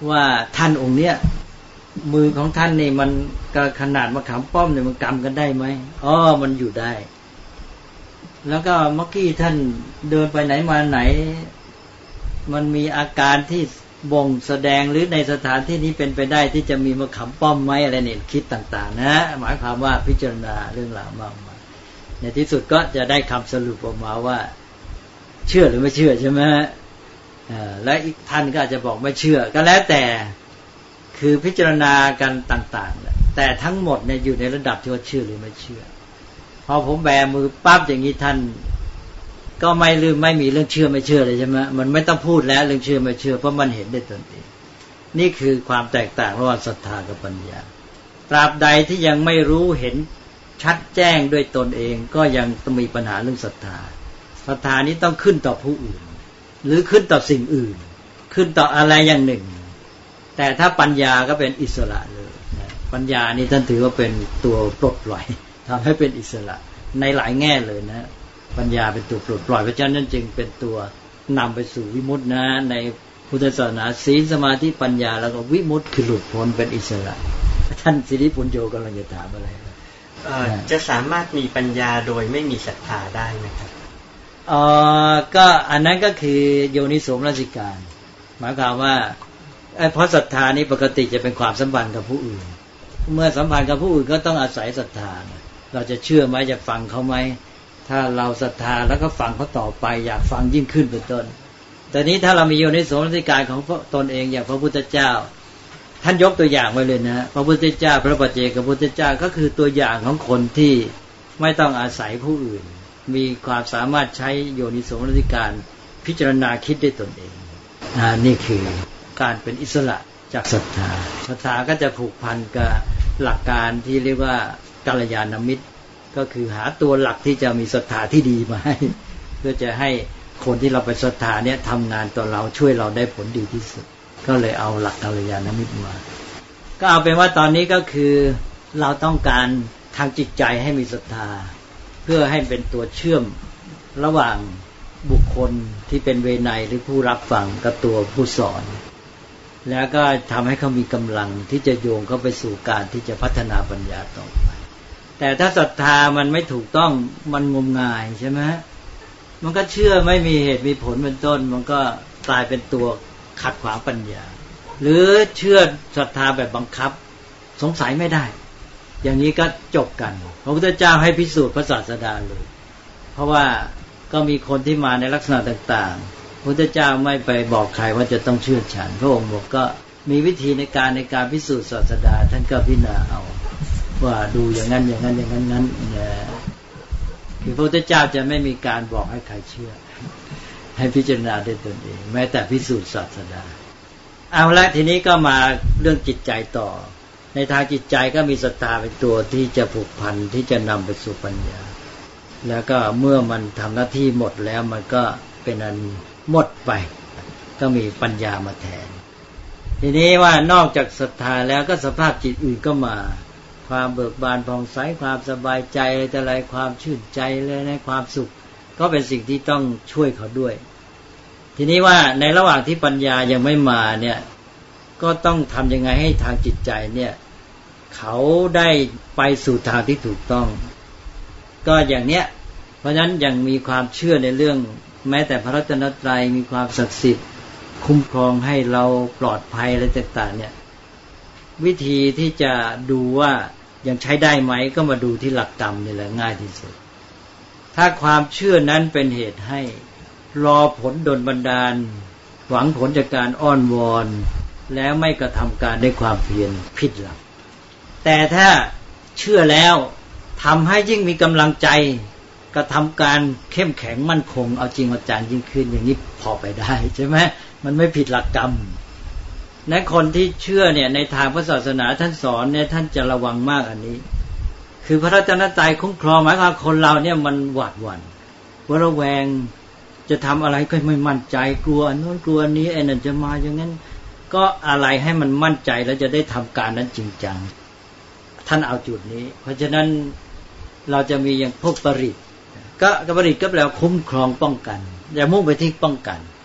S2: ว่าท่านองค์เนี้ยมือของท่านนี่มันขนาดมะขามป้อมเนี่ยมันกำกันได้ไหมมันอยู่ได้แล้วก็เมื่อกี้ท่านเดินไปไหนมาไหนมันมีอาการที่บ่งแสดงหรือในสถานที่นี้เป็นไปได้ที่จะมีมะขามป้อมไหมอะไรเนี่ยคิดต่างๆนะหมายความว่าพิจารณาเรื่องราวมากมายในที่สุดก็จะได้คำสรุปออกมาว่าเชื่อหรือไม่เชื่อใช่ไหมและอีกท่านก็อาจจะบอกไม่เชื่อก็แล้วแต่คือพิจารณากันต่างๆแต่ทั้งหมดเนี่ยอยู่ในระดับที่ว่าเชื่อหรือไม่เชื่อพอผมแบมือปั๊บอย่างนี้ท่านก็ไม่มีเรื่องเชื่อไม่เชื่อเลยใช่ไหมมันไม่ต้องพูดแล้วเรื่องเชื่อไม่เชื่อเพราะมันเห็นได้ตนเองนี่คือความแตกต่างระหว่างศรัทธากับปัญญาตราบใดที่ยังไม่รู้เห็นชัดแจ้งด้วยตนเองก็ยังต้องมีปัญหาเรื่องศรัทธานี้ต้องขึ้นต่อผู้อื่นหรือขึ้นต่อสิ่งอื่นขึ้นต่ออะไรอย่างหนึ่งแต่ถ้าปัญญาก็เป็นอิสระเลยนะปัญญานี่ท่านถือว่าเป็นตัวปลดปล่อยทำให้เป็นอิสระในหลายแง่เลยนะปัญญาเป็นตัวปลดปล่อยเพราะฉะนั้นจึงเป็นตัวนำไปสู่วิมุตตินะในพุทธศาสนาศีลสมาธิปัญญาแล้วก็วิมุตติคือหลุดพ้นเป็นอิสระท่านสิริปุญโญกำลังจะถามอะไร
S3: จะสามารถมีปัญญาโดยไม่มีศรัทธาได้ไหมครับ
S2: ก็อันนั้นก็คือโยนิโสมนสิการหมายความว่าเพราะศรัทธานี้ปกติจะเป็นความสัมพันธ์กับผู้อื่นเมื่อสัมพันธ์กับผู้อื่นก็ต้องอาศัยศรัทธาเราจะเชื่อไหมจะฟังเขาไหมถ้าเราศรัทธาแล้วก็ฟังเขาต่อไปอยากฟังยิ่งขึ้นเป็นต้นแต่นี้ถ้าเรามีโยนิโสมนสิการของตนเองอย่างพระพุทธเจ้าท่านยกตัวอย่างไว้เลยนะพระพุทธเจ้าพระปัจเจกพุทธเจ้าก็คือตัวอย่างของคนที่ไม่ต้องอาศัยผู้อื่นมีความสามารถใช้โยนิโสมนสิการพิจารณาคิดได้ตนเองนี่คือการเป็นอิสระจากศรัทธาก็จะผูกพันกับหลักการที่เรียกว่ากัลยาณมิตรก็คือหาตัวหลักที่จะมีศรัทธาที่ดีมาให้เพื่อจะให้คนที่เราไปศรัทธาเนี่ยทำงานต่อเราช่วยเราได้ผลดีที่สุดก็เลยเอาหลักกัลยาณมิตรมาก็เอาเป็นว่าตอนนี้ก็คือเราต้องการทางจิตใจให้มีศรัทธาเพื่อให้เป็นตัวเชื่อมระหว่างบุคคลที่เป็นเวไนหรือผู้รับฟังกับตัวผู้สอนแล้วก็ทำให้เขามีกำลังที่จะโยงเข้าไปสู่การที่จะพัฒนาปัญญาต่อไปแต่ถ้าศรัทธามันไม่ถูกต้องมันงมงายใช่ไหมมันก็เชื่อไม่มีเหตุมีผลเป็นต้นมันก็กลายเป็นตัวขัดขวางปัญญาหรือเชื่อศรัทธาแบบบังคับสงสัยไม่ได้อย่างนี้ก็จบกันพระพุทธเจ้าให้พิสูจน์พระศาสดาเลยเพราะว่าก็มีคนที่มาในลักษณะต่างๆพระพุทธเจ้าไม่ไปบอกใครว่าจะต้องเชื่อฉันพระองค์บอกก็มีวิธีในการพิสูจน์ศาสดาท่านก็พิจารณาเอาว่าดูอย่างนั้นอย่างนั้นอย่างนั้นนั้นคือพระพุทธเจ้าจะไม่มีการบอกให้ใครเชื่อให้พิจารณาด้วยตนเองแม้แต่พิสูจน์ศาสดาเอาละทีนี้ก็มาเรื่องจิตใจต่อในทางจิตใจก็มีศรัทธาเป็นตัวที่จะผูกพันที่จะนำไปสู่ปัญญาแล้วก็เมื่อมันทำหน้าที่หมดแล้วมันก็เป็นอันหมดไปก็มีปัญญามาแทนทีนี้ว่านอกจากศรัทธาแล้วก็สภาพจิตอื่นก็มาความเบิกบานผ่องใสความสบายใจอะไรความชื่นใจเลยในความสุขก็เป็นสิ่งที่ต้องช่วยเขาด้วยทีนี้ว่าในระหว่างที่ปัญญายังไม่มาเนี่ยก็ต้องทำยังไงให้ทางจิตใจเนี่ยเขาได้ไปสู่ทางที่ถูกต้องก็อย่างเนี้ยเพราะฉะนั้นยังมีความเชื่อในเรื่องแม้แต่พระรัตนตรัยมีความศักดิ์สิทธิ์คุ้มครองให้เราปลอดภัยอะไรต่างๆเนี่ยวิธีที่จะดูว่ายังใช้ได้ไหมก็มาดูที่หลักกรรมนี่แหละง่ายที่สุดถ้าความเชื่อนั้นเป็นเหตุให้รอผลดลบันดาลหวังผลจากการอ้อนวอนแล้วไม่กระทำการด้วยความเพียรผิดหลักแต่ถ้าเชื่อแล้วทำให้ยิ่งมีกำลังใจกระทำการเข้มแข็งมั่นคงเอาจริงเอาจังยิ่งขึ้นอย่างนี้พอไปได้ใช่ไหมมันไม่ผิดหลักกรรมและคนที่เชื่อเนี่ยในทางพระศาสนาท่านสอนเนี่ยท่านจะระวังมากอันนี้คือพระรัตนตรัยคุ้มครองหมายความคนเราเนี่ยมันหวาดหวั่นระแวงจะทำอะไรก็ไม่มั่นใจกลัวโน้นกลัวนี้ไอ้นั่นจะมาอย่างนั้นก็อะไรให้มันมั่นใจแล้วจะได้ทำการนั้นจริงจังท่านเอาจุดนี้เพราะฉะนั้นเราจะมีอย่างพวกปริตก็ปริตก็แปลว่าคุ้มครองป้องกันอย่ามุ่งไปที่ป้องกัน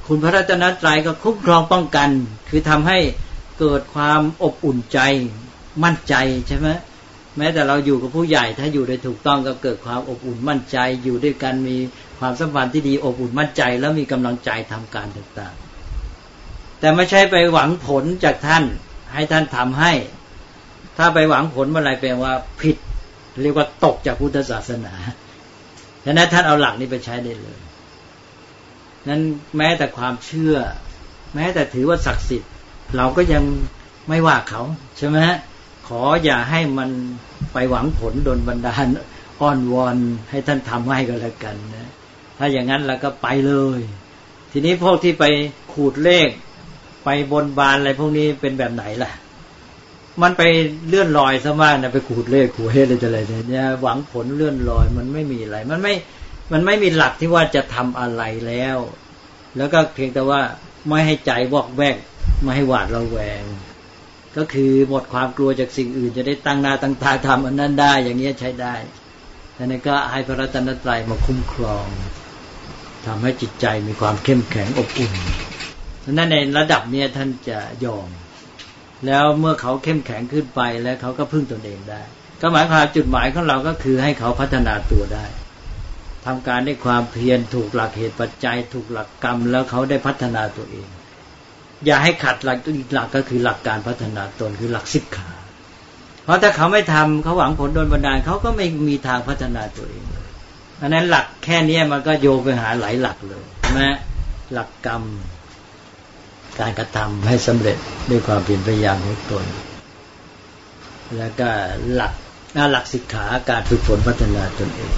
S2: คุณพระรัตนตรัยก็คุ้มครองป้องกันคือทำให้เกิดความอบอุ่นใจมั่นใจใช่ไหมแม้แต่เราอยู่กับผู้ใหญ่ถ้าอยู่ได้ถูกต้องก็เกิดความอบอุ่นมั่นใจอยู่ด้วยกันมีความสัมพันธ์ที่ดีอบอุ่นมั่นใจแล้วมีกำลังใจทำการต่างๆแต่ไม่ใช่ไปหวังผลจากท่านให้ท่านทำให้ถ้าไปหวังผลเมื่อไรแปลว่าผิดเรียกว่าตกจากพุทธศาสนาฉะนั้นท่านเอาหลักนี้ไปใช้ได้เลยนั้นแม้แต่ความเชื่อแม้แต่ถือว่าศักดิ์สิทธิ์เราก็ยังไม่ว่าเขาใช่ไหมขออย่าให้มันไปหวังผลดลบันดาลอ้อนวอนให้ท่านทำให้ก็แล้วกันนะถ้าอย่างนั้นเราก็ไปเลยทีนี้พวกที่ไปขูดเลขไปบนบานอะไรพวกนี้เป็นแบบไหนล่ะมันไปเลื่อนลอยซะมากนะไปขูดเลขขูดเฮ็ดอะไรเนี่ยหวังผลเลื่อนลอยมันไม่มีอะไรมันไม่มีหลักที่ว่าจะทำอะไรแล้วก็เพียงแต่ว่าไม่ให้ใจวอกแวกไม่ให้หวาดระแวงก็คือหมดความกลัวจากสิ่งอื่นจะได้ตั้งหน้าตั้งตาทำอันนั้นได้อย่างนี้ใช้ได้แต่นี่ก็ให้พระรัตนตรัยมาคุ้มครองทำให้จิตใจมีความเข้มแข็งอบอุ่นฉะนั้นในระดับนี้ท่านจะยอมแล้วเมื่อเขาเข้มแข็งขึ้นไปแล้วเขาก็พึ่งตนเองได้ก็หมายความจุดหมายของเราก็คือให้เขาพัฒนาตัวได้ทำการด้วยความเพียรถูกหลักเหตุปัจจัยถูกหลักกรรมแล้วเขาได้พัฒนาตัวเองอย่าให้ขัดหลักอีกหลักก็คือหลักการพัฒนาตนคือหลักสิกขาเพราะถ้าเขาไม่ทำเขาหวังผลโดนบันดาลเขาก็ไม่มีทางพัฒนาตัวเองเพราะนั้นหลักแค่นี้มันก็โยงไปหาหลายหลักเลยนะหลักกรรมการกระทำให้สำเร็จด้วยความเพียรพยายามของตนแล้วก็หลักสิกขาการฝึกฝนพัฒนาตนเอง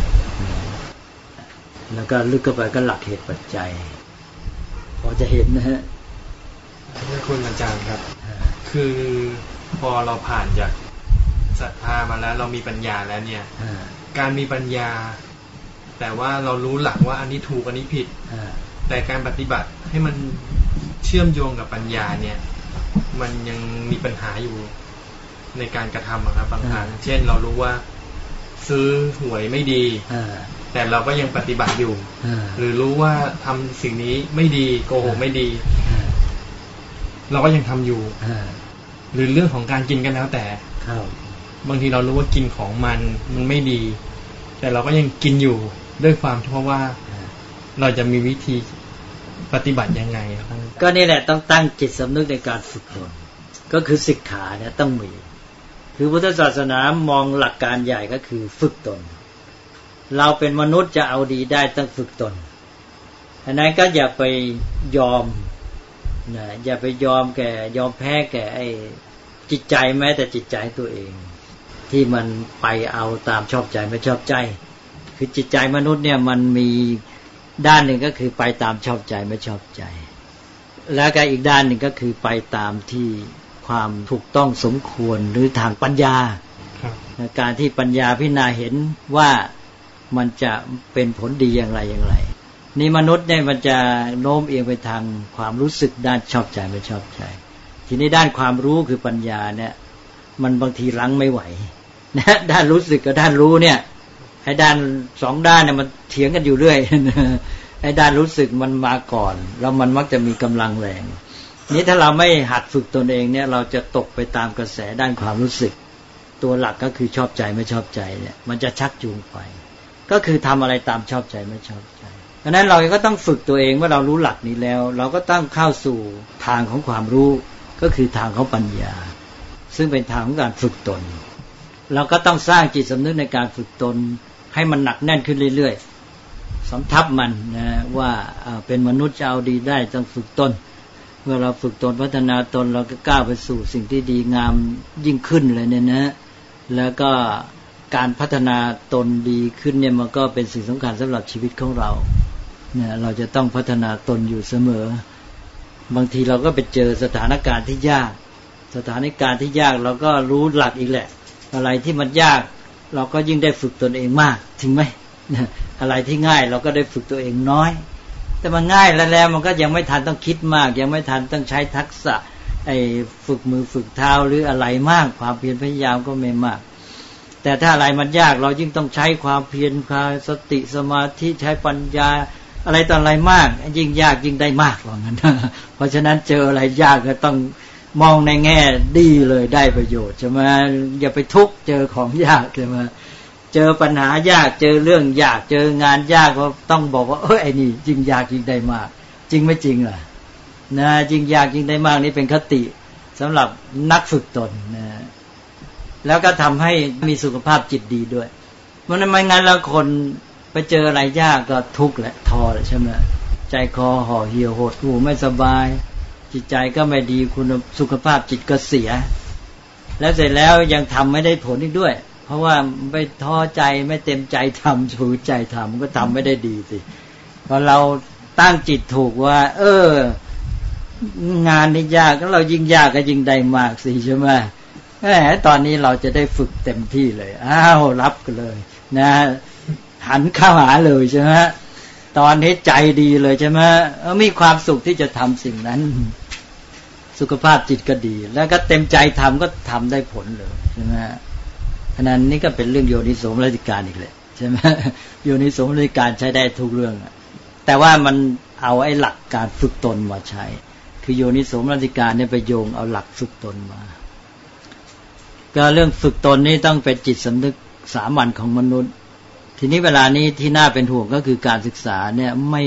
S2: แล้วก็ลึกเข้าไปก็หลักเหตุปัจจัยพอจะเห็นนะฮะ
S5: ขอบคุณอาจารย์ครับคือพอเราผ่านจากศรัทธามาแล้วเรามีปัญญาแล้วเนี่ยการมีปัญญาแต่ว่าเรารู้หลักว่าอันนี้ถูกอันนี้ผิดแต่การปฏิบัติให้มันเชื่อมโยงกับปัญญาเนี่ยมันยังมีปัญหาอยู่ในการกระทำครับบางครั้งเช่นเรารู้ว่าซื้อหวยไม่ดีแต่เราก็ยังปฏิบัติอยู่หรือรู้ว่าทำสิ่งนี้ไม่ดีโกหกไม่ดีเราก็ยังทำอยู่หรือเรื่องของการกินกันแล้วแต่บางทีเรารู้ว่ากินของมันไม่ดีแต่เราก็ยังกินอยู่ด้วยความเพราะว่าเราจะมีวิธีปฏิบัติยังไง
S2: ก็นี่แหละต้องตั้งจิตสำนึกในการฝึกตนก็คือสิกขาเนี่ยต้องมีคือพุทธศาสนามองหลักการใหญ่ก็คือฝึกตนเราเป็นมนุษย์จะเอาดีได้ต้องฝึกตนอันนั้นก็อย่าไปยอมนะอย่าไปยอมแพ้แก่ไอ้จิตใจแม้แต่จิตใจตัวเองที่มันไปเอาตามชอบใจไม่ชอบใจคือจิตใจมนุษย์เนี่ยมันมีด้านหนึ่งก็คือไปตามชอบใจไม่ชอบใจแล้วก็อีกด้านหนึ่งก็คือไปตามที่ความถูกต้องสมควรหรือทางปัญญาการที่ปัญญาพิจารณาเห็นว่ามันจะเป็นผลดีอย่างไรนี่มนุษย์เนี่ยมันจะโน้มเอียงไปทางความรู้สึกด้านชอบใจไม่ชอบใจทีนี้ด้านความรู้คือปัญญาเนี่ยมันบางทีรั้งไม่ไหวนะด้านรู้สึกกับด้านรู้เนี่ยไอ้ด้านสองด้านเนี่ยมันเถียงกันอยู่เรื่อยไอ้ด้านรู้สึกมันมาก่อนแล้วมันมักจะมีกำลังแรงนี้ถ้าเราไม่หัดฝึกตนเองเนี่ยเราจะตกไปตามกระแสด้านความรู้สึกตัวหลักก็คือชอบใจไม่ชอบใจเนี่ยมันจะชักจูงไปก็คือทำอะไรตามชอบใจไม่ชอบใจเพราะนั้นเราก็ต้องฝึกตัวเองว่าเรารู้หลักนี้แล้วเราก็ต้องเข้าสู่ทางของความรู้ก็คือทางของปัญญาซึ่งเป็นทางของการฝึกตนเราก็ต้องสร้างจิตสำนึกในการฝึกตนให้มันหนักแน่นขึ้นเรื่อยๆสำทับมันนะว่าเป็นมนุษย์จะเอาดีได้ต้องฝึกตนเมื่อเราฝึกตนพัฒนาตนเราก็ก้าวไปสู่สิ่งที่ดีงามยิ่งขึ้นเลยเนี่ยนะแล้วก็การพัฒนาตนดีขึ้นเนี่ยมันก็เป็นสิ่งสำคัญสำหรับชีวิตของเราเนี่ยเราจะต้องพัฒนาตนอยู่เสมอบางทีเราก็ไปเจอสถานการณ์ที่ยากเราก็รู้หลักอีกแหละอะไรที่มันยากเราก็ยิ่งได้ฝึกตนเองมากจริงไหมอะไรที่ง่ายเราก็ได้ฝึกตัวเองน้อยแต่มันง่ายแล้วมันก็ยังไม่ทันต้องคิดมากยังไม่ทันต้องใช้ทักษะฝึกมือฝึกเท้าหรืออะไรมากความเพียรพยายามก็ไม่มากแต่ถ้าอะไรมันยากเรายิ่งต้องใช้ความเพียรความสติสมาธิใช้ปัญญาอะไรต่ออะไรมากยิ่งยากยิ่งได้มากว่างั้นเพราะฉะนั้นเจออะไรยากก็ต้องมองในแง่ดีเลยได้ประโยชน์ใช่ไหมอย่าไปทุกข์เจอของยากใช่ไหมเจอปัญหายากเจอเรื่องยากเจองานยากก็ต้องบอกว่าไอ้นี่ยิ่งยากยิ่งได้มากจริงไม่จริงล่ะนะยิ่งยากยิ่งได้มากนี่เป็นคติสำหรับนักฝึกตนนะแล้วก็ทำให้มีสุขภาพจิตดีด้วยเพราะนั้นไม่งั้นแล้วคนไปเจออะไรยากก็ทุกข์แหละท้อใช่ไหมใจคอห่อเหี่ยวหดหู่ไม่สบายจิตใจก็ไม่ดีคุณสุขภาพจิตก็เสียแล้วเสร็จแล้วยังทำไม่ได้ผลอีกด้วยเพราะว่าไม่ท้อใจไม่เต็มใจทำฝืนใจทำก็ทำไม่ได้ดีสิพอเราตั้งจิตถูกว่างานนี่ยากก็เรายิ่งยากก็ยิ่งได้มากสิใช่ไหมตอนนี้เราจะได้ฝึกเต็มที่เลยรับกันเลยนะหันเข้าหาเลยใช่ไหมตอนนี้ใจดีเลยใช่ไหมมีความสุขที่จะทำสิ่งนั้นสุขภาพจิตก็ดีแล้วก็เต็มใจทำก็ทำได้ผลเลยใช่ไหมขณะนี้ก็เป็นเรื่องโยนิโสมนสิการอีกเลยใช่ไหมโยนิโสมนสิการใช้ได้ทุกเรื่องแต่ว่ามันเอาไอ้หลักการฝึกตนมาใช้คือโยนิโสมนสิการเนี่ยไปโยงเอาหลักฝึกตนมาก็เรื่องฝึกตนนี่ต้องเป็นจิตสำนึกสามัญของมนุษย์ทีนี้เวลานี้ที่น่าเป็นห่วงก็คือการศึกษาเนี่ยไม่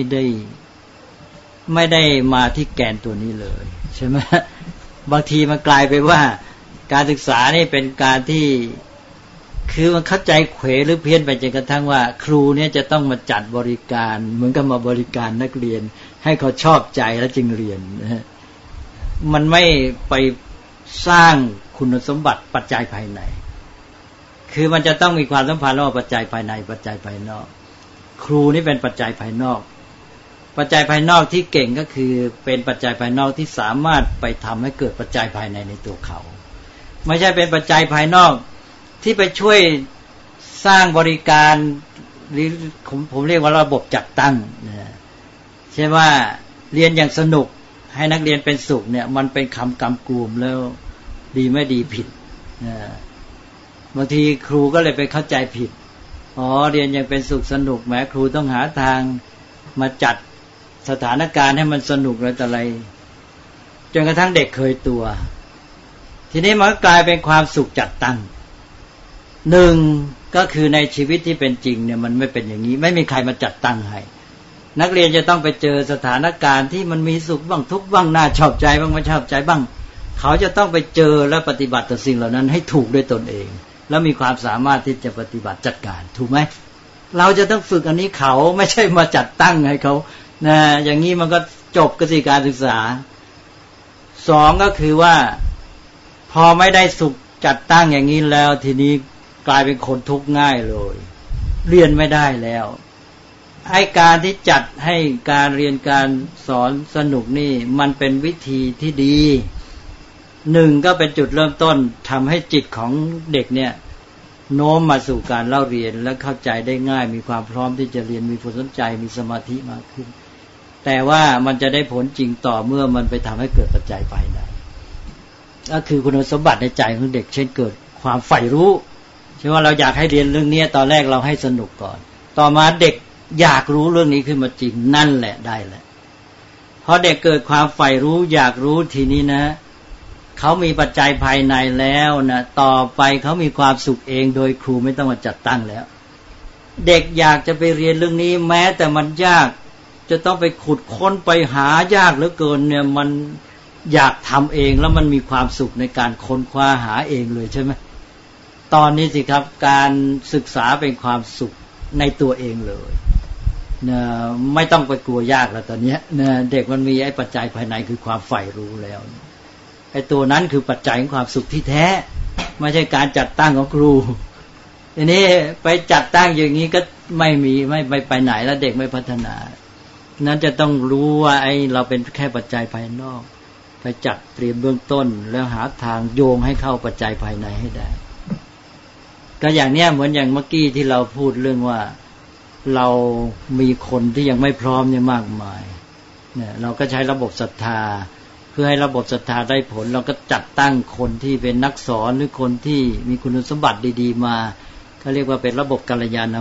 S2: ได้มาที่แกนตัวนี้เลยใช่ไหมบางทีมันกลายไปว่าการศึกษานี่เป็นการที่คือมันเข้าใจเขวหรือเพี้ยนไปจนกระทั่งว่าครูเนี่ยจะต้องมาจัดบริการเหมือนกับมาบริการนักเรียนให้เขาชอบใจแล้วจึงเรียนมันไม่ไปสร้างคุณสมบัติปัจจัยภายในคือมันจะต้องมีความสัมพันธ์ระหว่างปัจจัยภายในปัจจัยภายนอกครูนี่เป็นปัจจัยภายนอกปัจจัยภายนอกที่เก่งก็คือเป็นปัจจัยภายนอกที่สามารถไปทำให้เกิดปัจจัยภายในในตัวเขาไม่ใช่เป็นปัจจัยภายนอกที่ไปช่วยสร้างบริการหรือผมเรียกว่าระบบจัดตั้งใช่ว่าเรียนอย่างสนุกให้นักเรียนเป็นสุขเนี่ยมันเป็นคำกำกวมแล้วดีไม่ดีผิดบางทีครูก็เลยไปเข้าใจผิดเรียนอย่างเป็นสุขสนุกแม้ครูต้องหาทางมาจัดสถานการณ์ให้มันสนุกอะไรต่ออะไรจนกระทั่งเด็กเคยตัวทีนี้มันกลายเป็นความสุขจัดตั้งหนึ่งก็คือในชีวิตที่เป็นจริงเนี่ยมันไม่เป็นอย่างนี้ไม่มีใครมาจัดตั้งให้นักเรียนจะต้องไปเจอสถานการณ์ที่มันมีสุขบ้างทุกข์บ้างน่าชอบใจบ้างไม่ชอบใจบ้างเขาจะต้องไปเจอและปฏิบัติต่อสิ่งเหล่านั้นให้ถูกด้วยตนเองแล้วมีความสามารถที่จะปฏิบัติจัดการถูกไหมเราจะต้องฝึกอันนี้เขาไม่ใช่มาจัดตั้งให้เขานะอย่างนี้มันก็จบกับการศึกษาสองก็คือว่าพอไม่ได้สุขจัดตั้งอย่างนี้แล้วทีนี้กลายเป็นคนทุกข์ง่ายเลยเรียนไม่ได้แล้วไอ้การที่จัดให้การเรียนการสอนสนุกนี่มันเป็นวิธีที่ดีหนึ่งก็เป็นจุดเริ่มต้นทำให้จิตของเด็กเนี่ยโน้มมาสู่การเล่าเรียนและเข้าใจได้ง่ายมีความพร้อมที่จะเรียนมีความสนใจมีสมาธิมากขึ้นแต่ว่ามันจะได้ผลจริงต่อเมื่อมันไปทำให้เกิดปัจจัยภายในก็คือคุณสมบัติในใจของเด็กเช่นเกิดความใฝ่รู้ใช่ว่าเราอยากให้เรียนเรื่องนี้ตอนแรกเราให้สนุกก่อนต่อมาเด็กอยากรู้เรื่องนี้ขึ้นมาจริงนั่นแหละได้แหละพอเด็กเกิดความใฝ่รู้อยากรู้ทีนี้นะเขามีปัจจัยภายในแล้วนะต่อไปเขามีความสุขเองโดยครูไม่ต้องมาจัดตั้งแล้วเด็กอยากจะไปเรียนเรื่องนี้แม้แต่มันยากจะต้องไปขุดค้นไปหายากเหลือเกินเนี่ยมันอยากทำเองแล้วมันมีความสุขในการค้นคว้าหาเองเลยใช่ไหมตอนนี้สิครับการศึกษาเป็นความสุขในตัวเองเลยนะไม่ต้องไปกลัวยากแล้วตอนนี้นะเด็กมันมีไอ้ปัจจัยภายในคือความใฝ่รู้แล้วไอ้ตัวนั้นคือปัจจัยของความสุขที่แท้ไม่ใช่การจัดตั้งของครูทีนี้ไปจัดตั้งอย่างนี้ก็ไม่ไปไหนแล้วเด็กไม่พัฒนานั้นจะต้องรู้ว่าไอ้เราเป็นแค่ปัจจัยภายนอกไปจัดเตรียมเบื้องต้นแล้วหาทางโยงให้เข้าปัจจัยภายในให้ได้ก็อย่างเนี้ยเหมือนอย่างเมื่อกี้ที่เราพูดเรื่องว่าเรามีคนที่ยังไม่พร้อมเนี่ยมากมายเนี่ยเราก็ใช้ระบบศรัทธาเพื่อให้ระบบศรัทธาได้ผลเราก็จัดตั้งคนที่เป็นนักสอนหรือคนที่มีคุณสมบัติดีๆมาเขาเรียกว่าเป็นระบบกัลยาณมิตร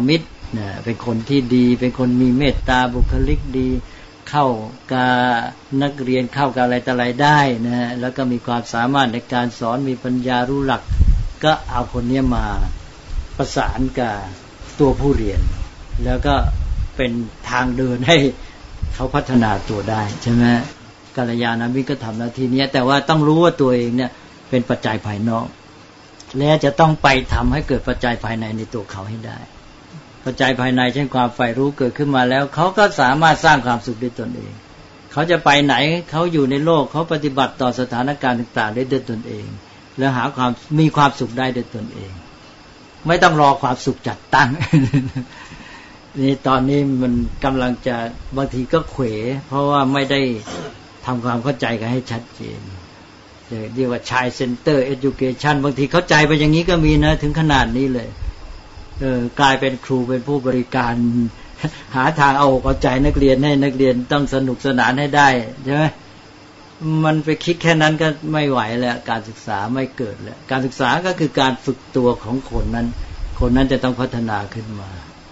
S2: นะเป็นคนที่ดีเป็นคนมีเมตตาบุคลิกดีเข้ากับนักเรียนเข้ากับอะไรต่ออะไรได้นะแล้วก็มีความสามารถในการสอนมีปัญญารู้หลักก็เอาคนนี้มาประสานกับตัวผู้เรียนแล้วก็เป็นทางเดินให้เขาพัฒนาตัวได้ใช่ไหมกัลยาณมิตรก็ทำหน้าที่นี้แต่ว่าต้องรู้ว่าตัวเองเนี่ยเป็นปัจจัยภายนอกและจะต้องไปทำให้เกิดปัจจัยภายในในตัวเขาให้ได้ปัจจัยภายในเช่นความใฝ่รู้เกิดขึ้นมาแล้วเขาก็สามารถสร้างความสุขด้วยตนเองเขาจะไปไหนเขาอยู่ในโลกเขาปฏิบัติต่อสถานการณ์ต่างๆได้ด้วยตนเองแล้วหาความมีความสุขได้ด้วยตนเองไม่ต้องรอความสุขจัดตั้ง นี่ตอนนี้มันกำลังจะบางทีก็เขวเพราะว่าไม่ได้ทำความเข้าใจกันให้ชัดเจนเรียกว่าชายเซ็นเตอร์เอดูเคชั่นบางทีเข้าใจไปอย่างนี้ก็มีนะถึงขนาดนี้เลยกลายเป็นครูเป็นผู้บริการหาทางเอาใจนักเรียนให้นักเรียนต้องสนุกสนานให้ได้ใช่ไหมมันไปคิดแค่นั้นก็ไม่ไหวแล้วการศึกษาไม่เกิดแล้วการศึกษาก็คือการฝึกตัวของคนนั้นจะต้องพัฒนาขึ้นมา